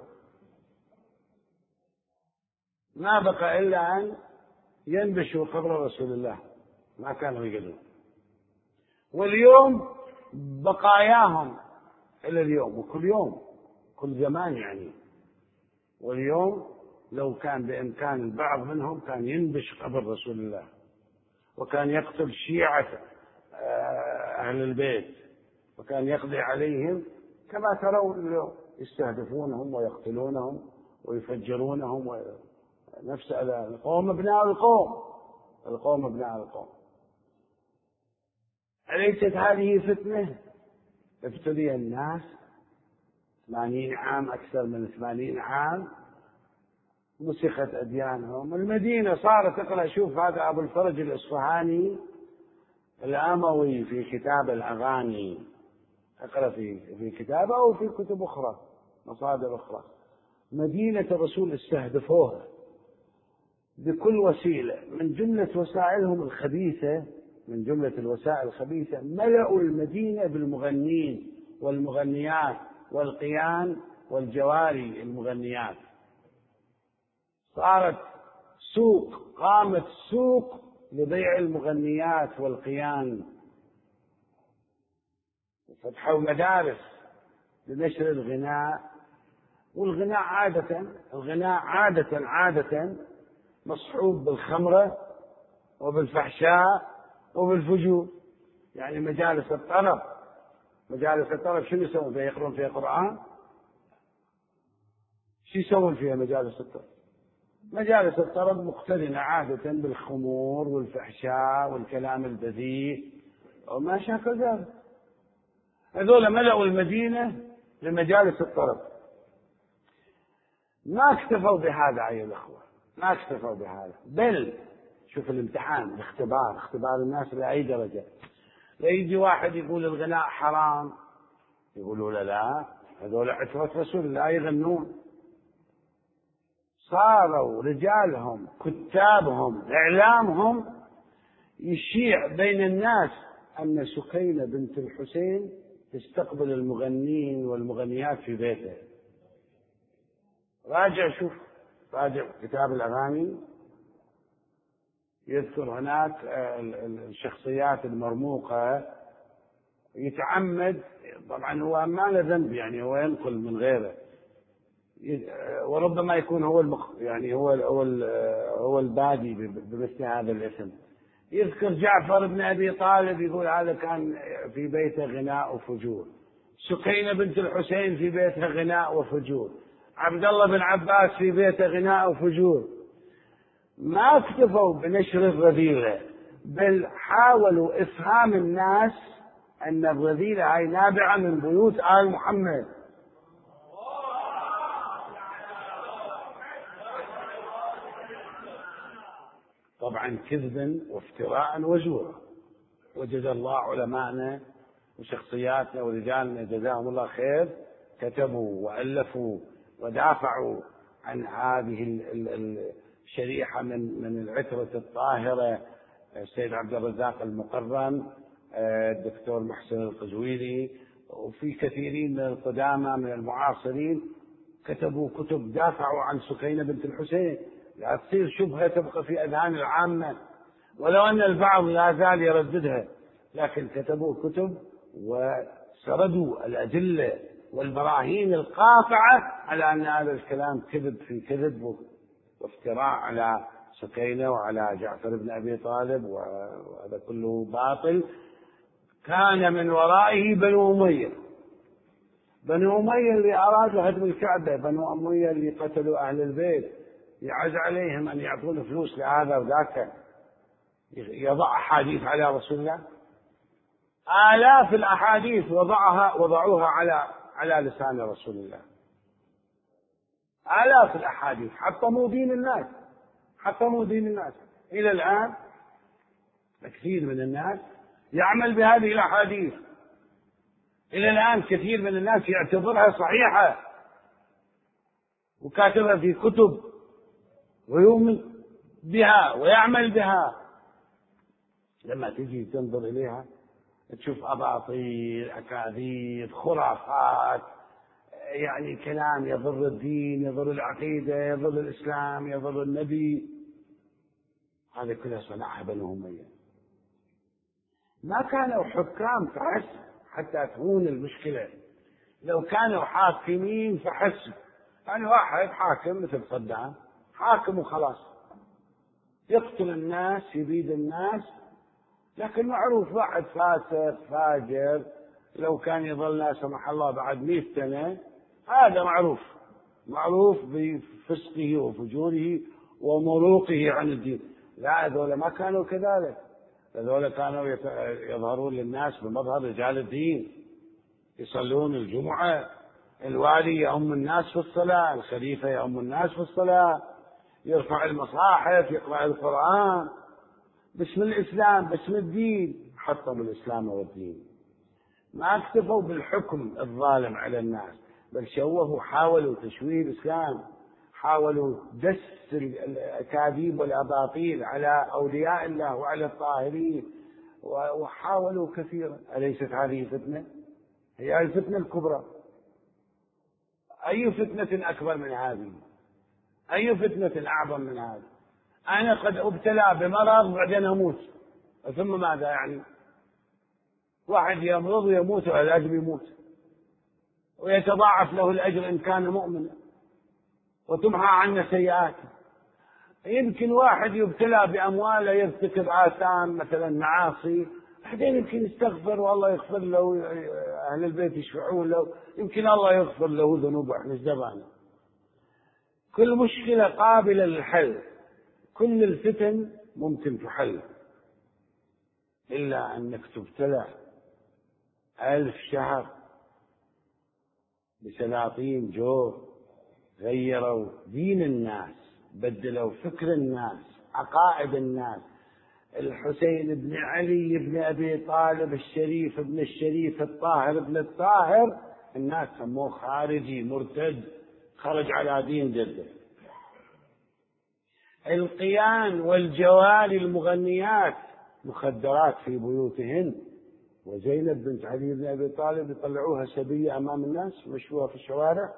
ما بقى إلا أن ينبشوا قبر رسول الله، ما كانوا يقدرون. واليوم بقاياهم إلى اليوم، وكل يوم كل زمان يعني. واليوم لو كان بإمكان البعض منهم كان ينبش قبر رسول الله، وكان يقتل شيعة أهل البيت، وكان يقضي عليهم كما ترون اليوم، يستهدفونهم ويقتلونهم ويفجرونهم و... نفس القوم ابناء القوم، القوم ابناء القوم. أليست هذه فتنة؟ ابتلي الناس ثمانين عام، أكثر من ثمانين عام، مسخت أديانهم. المدينة صارت، اقرأ شوف هذا أبو الفرج الإصفهاني الأموي في كتاب الأغاني، اقرأ في في كتابه أو في كتب أخرى مصادر أخرى. مدينة الرسول استهدفوها بكل وسيلة، من جملة وسائلهم الخبيثة، من جملة الوسائل الخبيثة ملأوا المدينة بالمغنين والمغنيات والقيان والجواري المغنيات. صارت سوق، قامت سوق لبيع المغنيات والقيان، فتحوا مدارس لنشر الغناء. والغناء عادة الغناء عادة عادة مصحوب بالخمرة وبالفحشاء وبالفجور. يعني مجالس الطرب، مجالس الطرب شنو يسوون فيها؟ يقرون فيها قرآن؟ شو يسوون فيها مجالس الطرب؟ مجالس الطرب مقترنة عادة بالخمور والفحشاء والكلام البذيء وما شاكل ذلك. هذول ملأوا المدينة لمجالس الطرب. ما اكتفوا بهذا أيها الأخوة، ما اكتفوا بهذا، بل شوف الامتحان، الاختبار، اختبار الناس لأي درجة. يجي واحد يقول الغناء حرام، يقولوا له لا، هذول عترة رسول الله يغنون. صاروا رجالهم كتابهم إعلامهم يشيع بين الناس أن سكينة بنت الحسين تستقبل المغنين والمغنيات في بيته. راجع شوف، راجع كتاب الأغاني، يذكر هناك الشخصيات المرموقة، يتعمد، طبعا هو ما له ذنب يعني، هو ينقل من غيره، وربما يكون هو المخ يعني هو هو هو البادي بمثل هذا الاسم. يذكر جعفر بن أبي طالب يقول هذا كان في بيته غناء وفجور. سكينة بنت الحسين في بيتها غناء وفجور. عبد الله بن عباس في بيته غناء وفجور. ما اكتفوا بنشر الرذيلة، بل حاولوا إفهام الناس أن الرذيلة هاي نابعة من بيوت آل محمد. طبعا كذبا وافتراء وزورا. وجزا الله علماءنا وشخصياتنا ورجالنا جزاهم الله خير، كتبوا وألفوا ودافعوا عن هذه الشريحة من من العترة الطاهرة، السيد عبد الرزاق المقرن، الدكتور محسن القزويني، وفي كثيرين من القدامى من المعاصرين كتبوا كتب دافعوا عن سكينة بنت الحسين، لا تصير شبهة تبقى في أذهان العامة، ولو أن البعض لا زال يرددها، لكن كتبوا كتب وسردوا الأدلة والبراهين القاطعة على أن هذا الكلام كذب في كذب وافتراء على سكينة وعلى جعفر بن أبي طالب، وهذا كله باطل. كان من ورائه بنو أمية، بنو أمية اللي أرادوا هدم الكعبة، بنو أمية اللي قتلوا أهل البيت، يعز عليهم أن يعطون فلوس لهذا وذاك، يضع أحاديث على رسول الله، آلاف الأحاديث وضعها وضعوها على على لسان رسول الله، آلاف الأحاديث، حطموا دين الناس، حطموا دين الناس. إلى الآن كثير من الناس يعمل بهذه الأحاديث، إلى الآن كثير من الناس يعتبرها صحيحة وكاتبها في كتب ويؤمن بها ويعمل بها. لما تجي تنظر إليها تشوف أباطيل، أكاذيب، خرافات، يعني كلام يضر الدين، يضر العقيدة، يضر الإسلام، يضر النبي. هذا كله صنعها بنو أمية. ما كانوا حكام فحسب حتى تهون المشكلة، لو كانوا حاكمين فحسب، يعني واحد حاكم مثل صدام حاكم وخلاص، يقتل الناس يبيد الناس، لكن معروف واحد فاسق فاجر لو كان يظل لا سمح الله بعد مئة سنة، هذا معروف معروف بفسقه وفجوره ومروقه عن الدين. لا، هذول ما كانوا كذلك، هذول كانوا يظهرون للناس بمظهر رجال الدين، يصلون الجمعة، الوالي يؤم الناس في الصلاة، الخليفة يؤم الناس في الصلاة، يرفع المصاحف، يقرأ القرآن باسم الإسلام باسم الدين. حطموا الإسلام والدين، ما اكتفوا بالحكم الظالم على الناس، بل شوهوا، حاولوا تشويه الإسلام، حاولوا دس الأكاذيب والأباطيل على أولياء الله وعلى الطاهرين، وحاولوا كثيرا. أليست هذه فتنة؟ هي الفتنة الكبرى. أي فتنة أكبر من هذه؟ أي فتنة أعظم من هذه؟ أنا قد أبتلى بمرض بعدين أموت، ثم ماذا يعني؟ واحد يمرض ويموت والعلاج بيموت، ويتضاعف له الأجر إن كان مؤمنا، وتمحى عنا سيئاته. يمكن واحد يبتلى بأموال يرتكب آثام مثلا معاصي، بعدين يمكن يستغفر والله يغفر له، أهل البيت يشفعون له، يمكن الله يغفر له ذنوبه، احنا الزبانة. كل مشكلة قابلة للحل، كل الفتن ممكن تحل، إلا أنك تبتلى ألف شهر بسلاطين جور غيروا دين الناس، بدلوا فكر الناس، عقائد الناس. الحسين بن علي بن أبي طالب الشريف ابن الشريف الطاهر ابن الطاهر، الناس سموه خارجي مرتد، خرج على دين جده. القيان والجواري المغنيات مخدرات في بيوتهن، وزينب بنت علي بن أبي طالب يطلعوها سبية أمام الناس مشوها في الشوارع.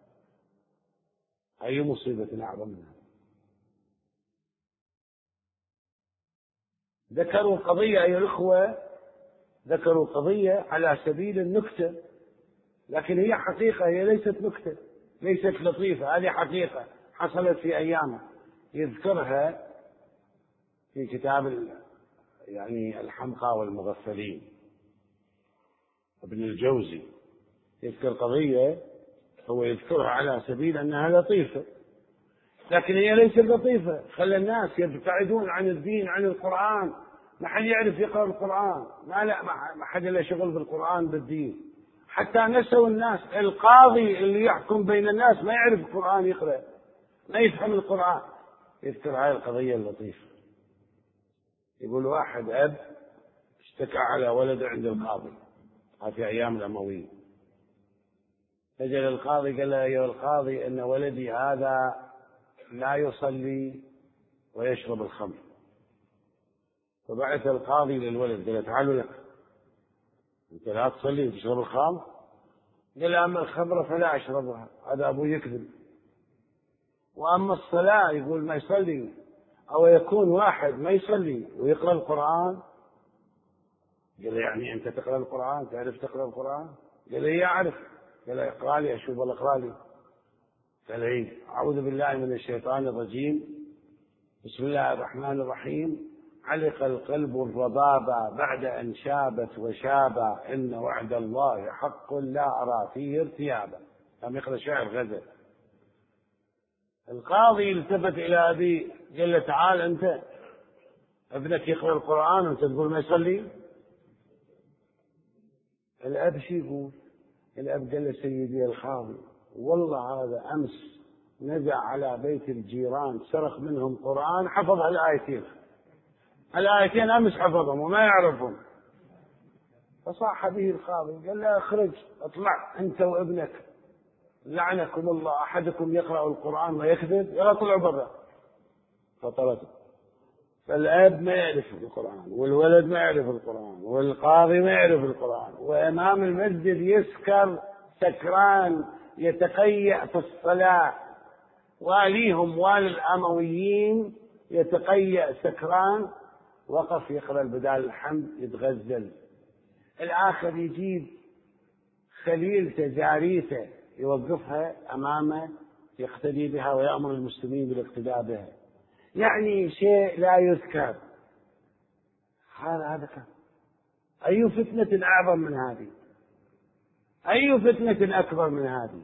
أي مصيبة أعظم منها؟ ذكروا قضية أيها الأخوة، ذكروا قضية على سبيل النكتة، لكن هي حقيقة، هي ليست نكتة، ليست لطيفة، هذه حقيقة حصلت في أيامه، يذكرها في كتاب يعني الحمقى والمغفلين ابن الجوزي، يذكر قضية هو يذكرها على سبيل أنها لطيفة، لكن هي ليست لطيفة. خلى الناس يبتعدون عن الدين، عن القرآن، ما حد يعرف يقرأ القرآن، ما لا ما حد له شغل بالقرآن بالدين، حتى نسوا الناس. القاضي اللي يحكم بين الناس ما يعرف القرآن يقرأ، ما يفهم القرآن. يذكر هاي القضية اللطيفة، يقول واحد أب اشتكى على ولده عند القاضي، هذا في أيام الأمويين، فجأة القاضي قال له: أيها القاضي، إن ولدي هذا لا يصلي ويشرب الخمر. فبعث القاضي للولد قال: تعالوا لك، أنت لا تصلي وتشرب الخمر؟ قال: أما الخمر فلا أشربها، هذا أبوي يكذب. وأما الصلاة يقول ما يصلي. أو يكون واحد ما يصلي ويقرأ القرآن؟ قال: يعني أنت تقرأ القرآن؟ تعرف تقرأ القرآن؟ قال: إيه أعرف. قال: اقرأ لي أشوف، ولا اقرأ لي. قال: إيه. أعوذ بالله من الشيطان الرجيم، بسم الله الرحمن الرحيم، علق القلب الربابة بعد أن شابت وشابا، إن وعد الله حق لا أرى فيه ارتيابا. قام يقرأ شعر غزل. القاضي التفت إلى أبيه قال له: تعال أنت، ابنك يقرأ القرآن وأنت تقول ما يصلي؟ الأب شو يقول؟ الأب قال له: سيدي القاضي، والله هذا أمس نزع على بيت الجيران، سرق منهم قرآن، حفظ الآيتين، الآيتين أمس حفظهم وما يعرفهم. فصاح به القاضي قال له: اخرج، اطلع أنت وابنك، لعنكم الله، أحدكم يقرأ القرآن ويكذب، يلا طلعوا برا. فطردوا. فالأب ما يعرف القرآن، والولد ما يعرف القرآن، والقاضي ما يعرف القرآن، وإمام المسجد يسكر سكران يتقيأ في الصلاة، واليهم والي الأمويين يتقيأ سكران، وقف يقرأ بدال الحمد يتغزل. الآخر يجيب خليلته جاريته يوقفها أمامه يقتدي بها ويأمر المسلمين بالاقتداء بها، يعني شيء لا يذكر. هذا هذا كان أي فتنة أعظم من هذه؟ أي فتنة أكبر من هذه؟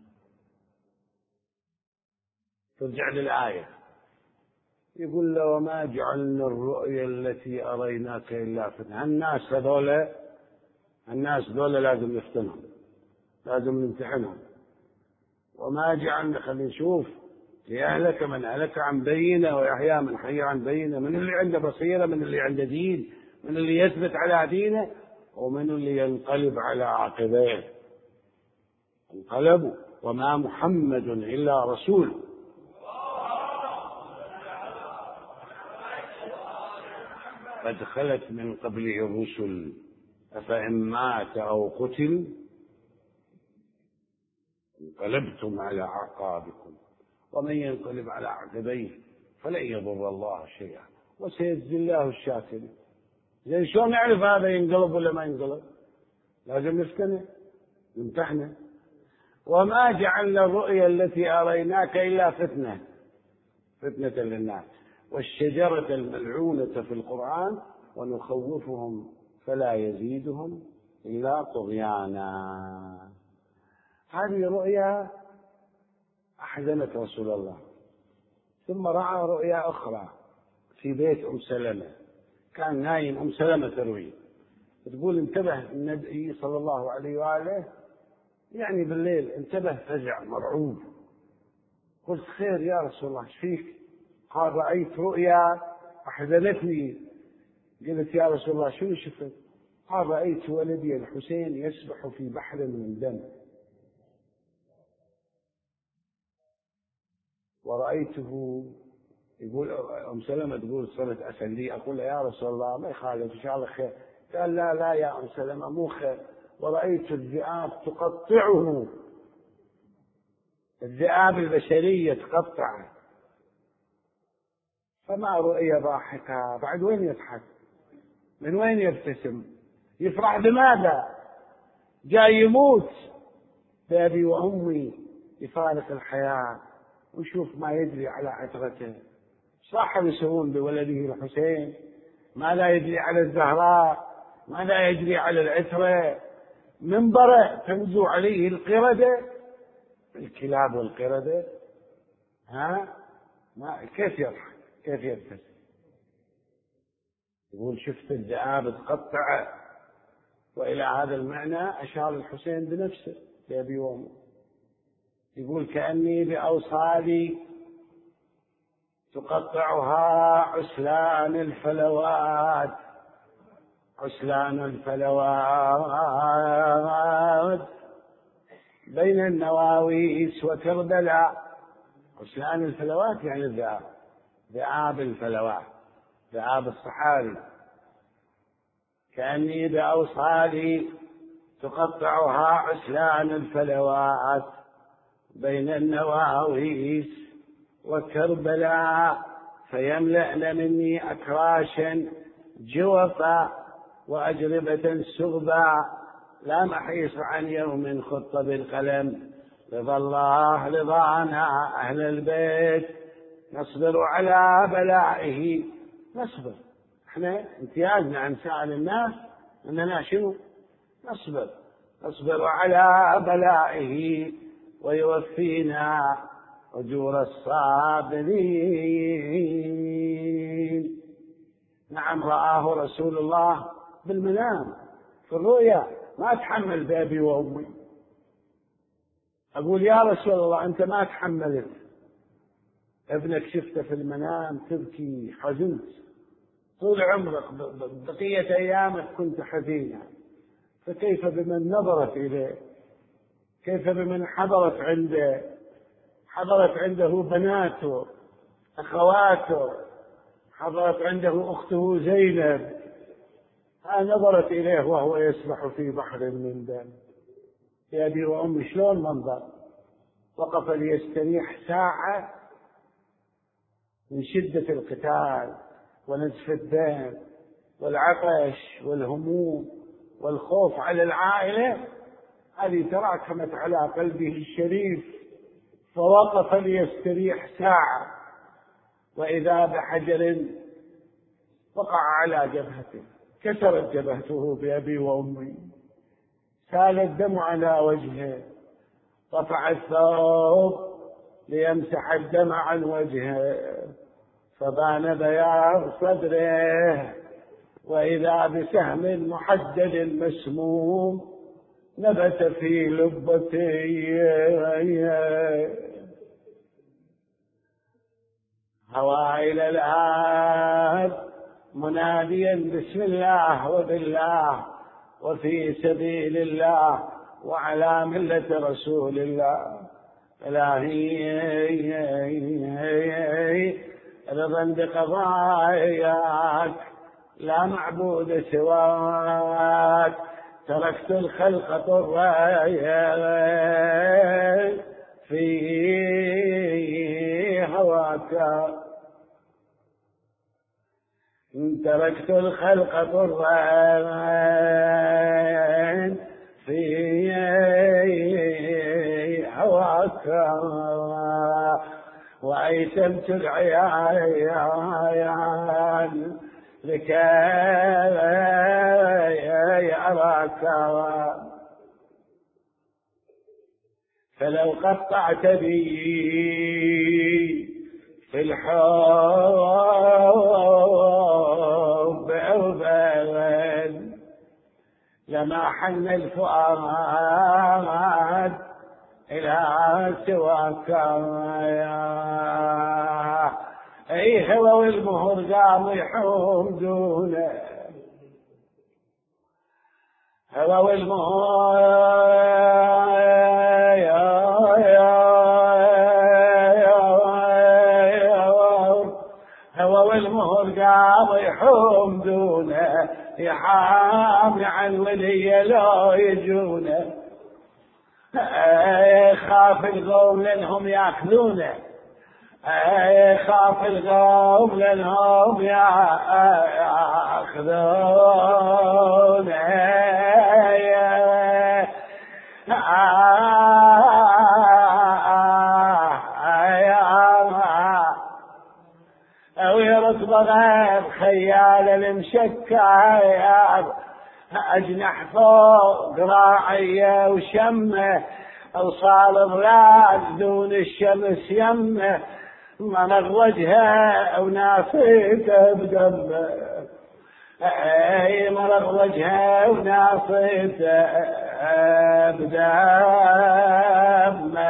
ترجع للآية، يقول له: وما جعلنا الرؤيا التي أريناك إلا فتنة. الناس هذولا، الناس هذولا لازم نفتنهم، لازم نمتحنهم. وما جعلنا، خلينا نشوف، ليهلك من هلك عن بينة ويحيى من حي عن بينة، من اللي عنده بصيرة، من اللي عنده دين، من اللي يثبت على دينه، ومن اللي ينقلب على عقبيه. انقلبوا. وما محمد إلا رسول قد خلت من قبله الرسل أفإن مات أو قتل انقلبتم على أعقابكم ومن ينقلب على عقبيه فلن يضر الله شيئا وسيجزي الله الشاكرين. زين شلون نعرف هذا ينقلب ولا ما ينقلب؟ لازم نفتنه نمتحنه. وما جعلنا الرؤيا التي أريناك إلا فتنة فتنة للناس والشجرة الملعونة في القرآن ونخوفهم فلا يزيدهم إلا طغيانا. هذه رؤيا أحزنت رسول الله. ثم رأى رؤيا أخرى في بيت أم سلمة، كان نايم، أم سلمة تروي، تقول انتبه النبي صلى الله عليه وآله يعني بالليل، انتبه فزع مرعوب. قلت: خير يا رسول الله، ايش فيك؟ قال: رأيت رؤيا أحزنتني. قلت: يا رسول الله شو شفت؟ قال: رأيت ولدي الحسين يسبح في بحر من دم، ورأيته. يقول أم سلمة تقول صرت أسلي أقول: يا رسول الله ما يخالف إن شاء الله خير. قال: لا لا يا أم سلمة مو خير، ورأيت الذئاب تقطعه، الذئاب البشرية تقطعه. فما رؤيا ضاحكة، بعد وين يضحك؟ من وين يبتسم؟ يفرح بماذا؟ جاي يموت بأبي وأمي يفارق الحياة ويشوف ما يدري على عترته. صاحب يسوون بولده الحسين ما لا يدري على الزهراء، ما لا يدري على العترة، منبره تنزو عليه القردة، الكلاب والقردة. ها ما كيف يضحك كيف يبتسم؟ يقول شفت الذئاب تقطع. وإلى هذا المعنى أشار الحسين بنفسه بأبي وأمه، يقول كأني بأوصالي تقطعها عسلان الفلوات، عسلان الفلوات بين النواويس وكربلاء. عسلان الفلوات يعني الذئاب، ذئاب الفلوات، ذئاب الصحاري. كأني بأوصالي تقطعها عسلان الفلوات بين النواويس وكربلاء، فيملأن مني أكراشا جوفا وأجربة سغبا، لا محيص عن يوم خط بالقلم. رضا الله رضانا أهل البيت، نصبر على بلائه. نصبر، احنا امتيازنا عن سائر الناس أننا شنو؟ نصبر، نصبر على بلائه ويوفينا أجور الصابرين. نعم رآه رسول الله بالمنام في الرؤيا، ما تحمل بأبي وأمي. أقول يا رسول الله أنت ما تحملت ابنك شفته في المنام تبكي، حزنت طول عمرك، بقية أيامك كنت حزينا، فكيف بمن نظرت إليه؟ كيف بمن حضرت عنده، حضرت عنده بناته أخواته، حضرت عنده أخته زينب، ها نظرت إليه وهو يسبح في بحر من دم. يا أبي وأمي شلون منظر؟ وقف ليستريح ساعة من شدة القتال ونزف الدم والعطش والهموم والخوف على العائلة، هذه تراكمت على قلبه الشريف، فوقف ليستريح ساعة، وإذا بحجر وقع على جبهته، كسرت جبهته بأبي وأمي، سال الدم على وجهه، رفع الثوب ليمسح الدم عن وجهه، فبان بياض صدره، وإذا بسهم محدد مسموم نبت في لبتي، هوى إلى الآب مناديا بسم الله وبالله وفي سبيل الله وعلى ملة رسول الله. إلهي رضا بقضاياك لا معبود سواك، تركت الخلق طرايا في هواك، تركت الخلق طرايا في هواك، وأيتمت العيان لكي أراك، فلو قطعت بي في الحب أوبالا لما حن الفؤاد إلى سواك. أي هو والمهر قام يحوم دونه، هو والمهر هو والمهر قام يحوم دونه، يحامي عن ولي لو يجونه، خاف القوم لأنهم يأخذونه، خاف القوم لأنهم يأخذونه، صغر خيال المشكر أجنح فوق راعيه وشمه أوصال الراس دون الشمس يمه مرق وجهه وناصيته بدمه اي مرق وجهه وناصيته بدمه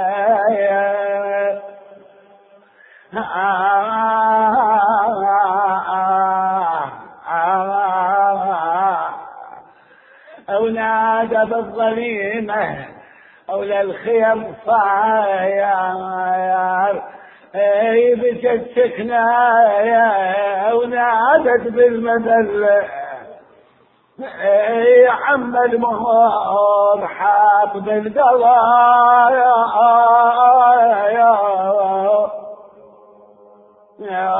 أو نادى بالظليمة أو للخيم صاير اي بجد سكنايا أو نادت بالمذلة اي عم المهور حاط بالقضايا يا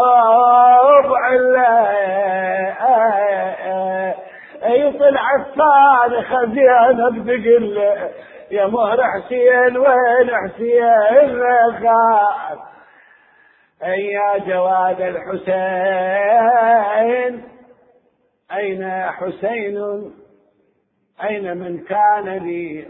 اي طلع الصالح زينب بقل يا مهر حسين وين حسين خاف اي يا جواد الحسين اين حسين اين من كان لي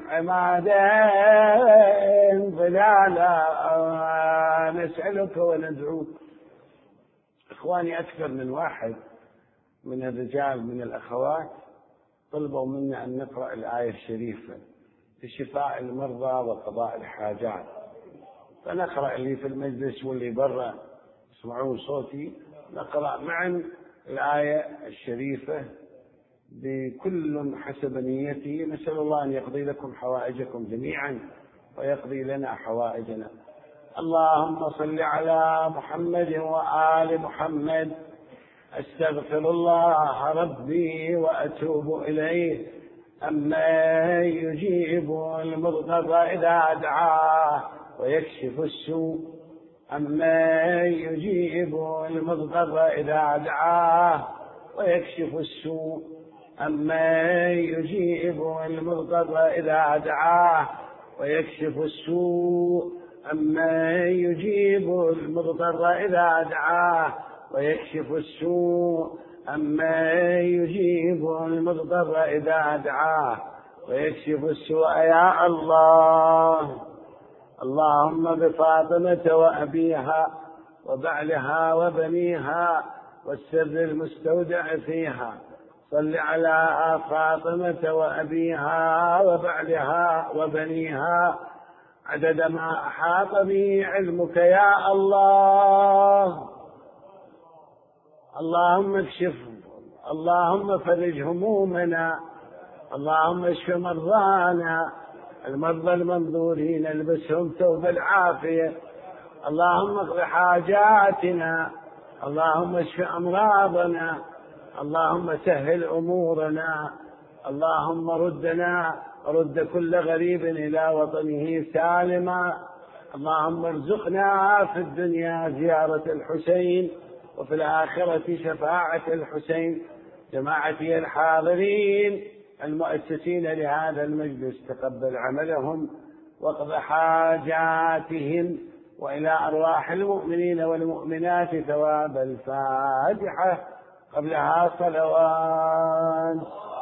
عمادين ظلالا نسألك وندعوك. اخواني اكثر من واحد من الرجال من الاخوات طلبوا منا ان نقرأ الآية الشريفة لشفاء المرضى وقضاء الحاجات، فنقرأ اللي في المجلس واللي برا يسمعون صوتي نقرأ معا الآية الشريفة بكل حسب نيته. نسأل الله أن يقضي لكم حوائجكم جميعا ويقضي لنا حوائجنا. اللهم صل على محمد وآل محمد. أستغفر الله ربي وأتوب إليه. أما يجيب المضطر إذا دعاه ويكشف السوء أما يجيب المضطر إذا دعاه ويكشف السوء أما يجيب المضطر إذا دعاه ويكشف السوء أما يجيب المضطر إذا دعاه ويكشف السوء أما يجيب المضطر إذا دعاه ويكشف السوء يا الله. اللهم بفاطمة وأبيها وبعلها وبنيها والسر المستودع فيها صل على فاطمة وأبيها وبعلها وبنيها عدد ما أحاط به علمك يا الله. اللهم اكشف اللهم فرج همومنا اللهم اشف مرضانا المرضى المنظورين البسهم ثوب العافية اللهم اقض حاجاتنا اللهم اشف أمراضنا اللهم سهل أمورنا اللهم ردنا رد كل غريب إلى وطنه سالما. اللهم ارزقنا في الدنيا زيارة الحسين وفي الآخرة شفاعة الحسين. جماعتي الحاضرين المؤسسين لهذا المجلس تقبل عملهم واقض حاجاتهم وإلى أرواح المؤمنين والمؤمنات ثواب الفاتحة قبلها صلوات.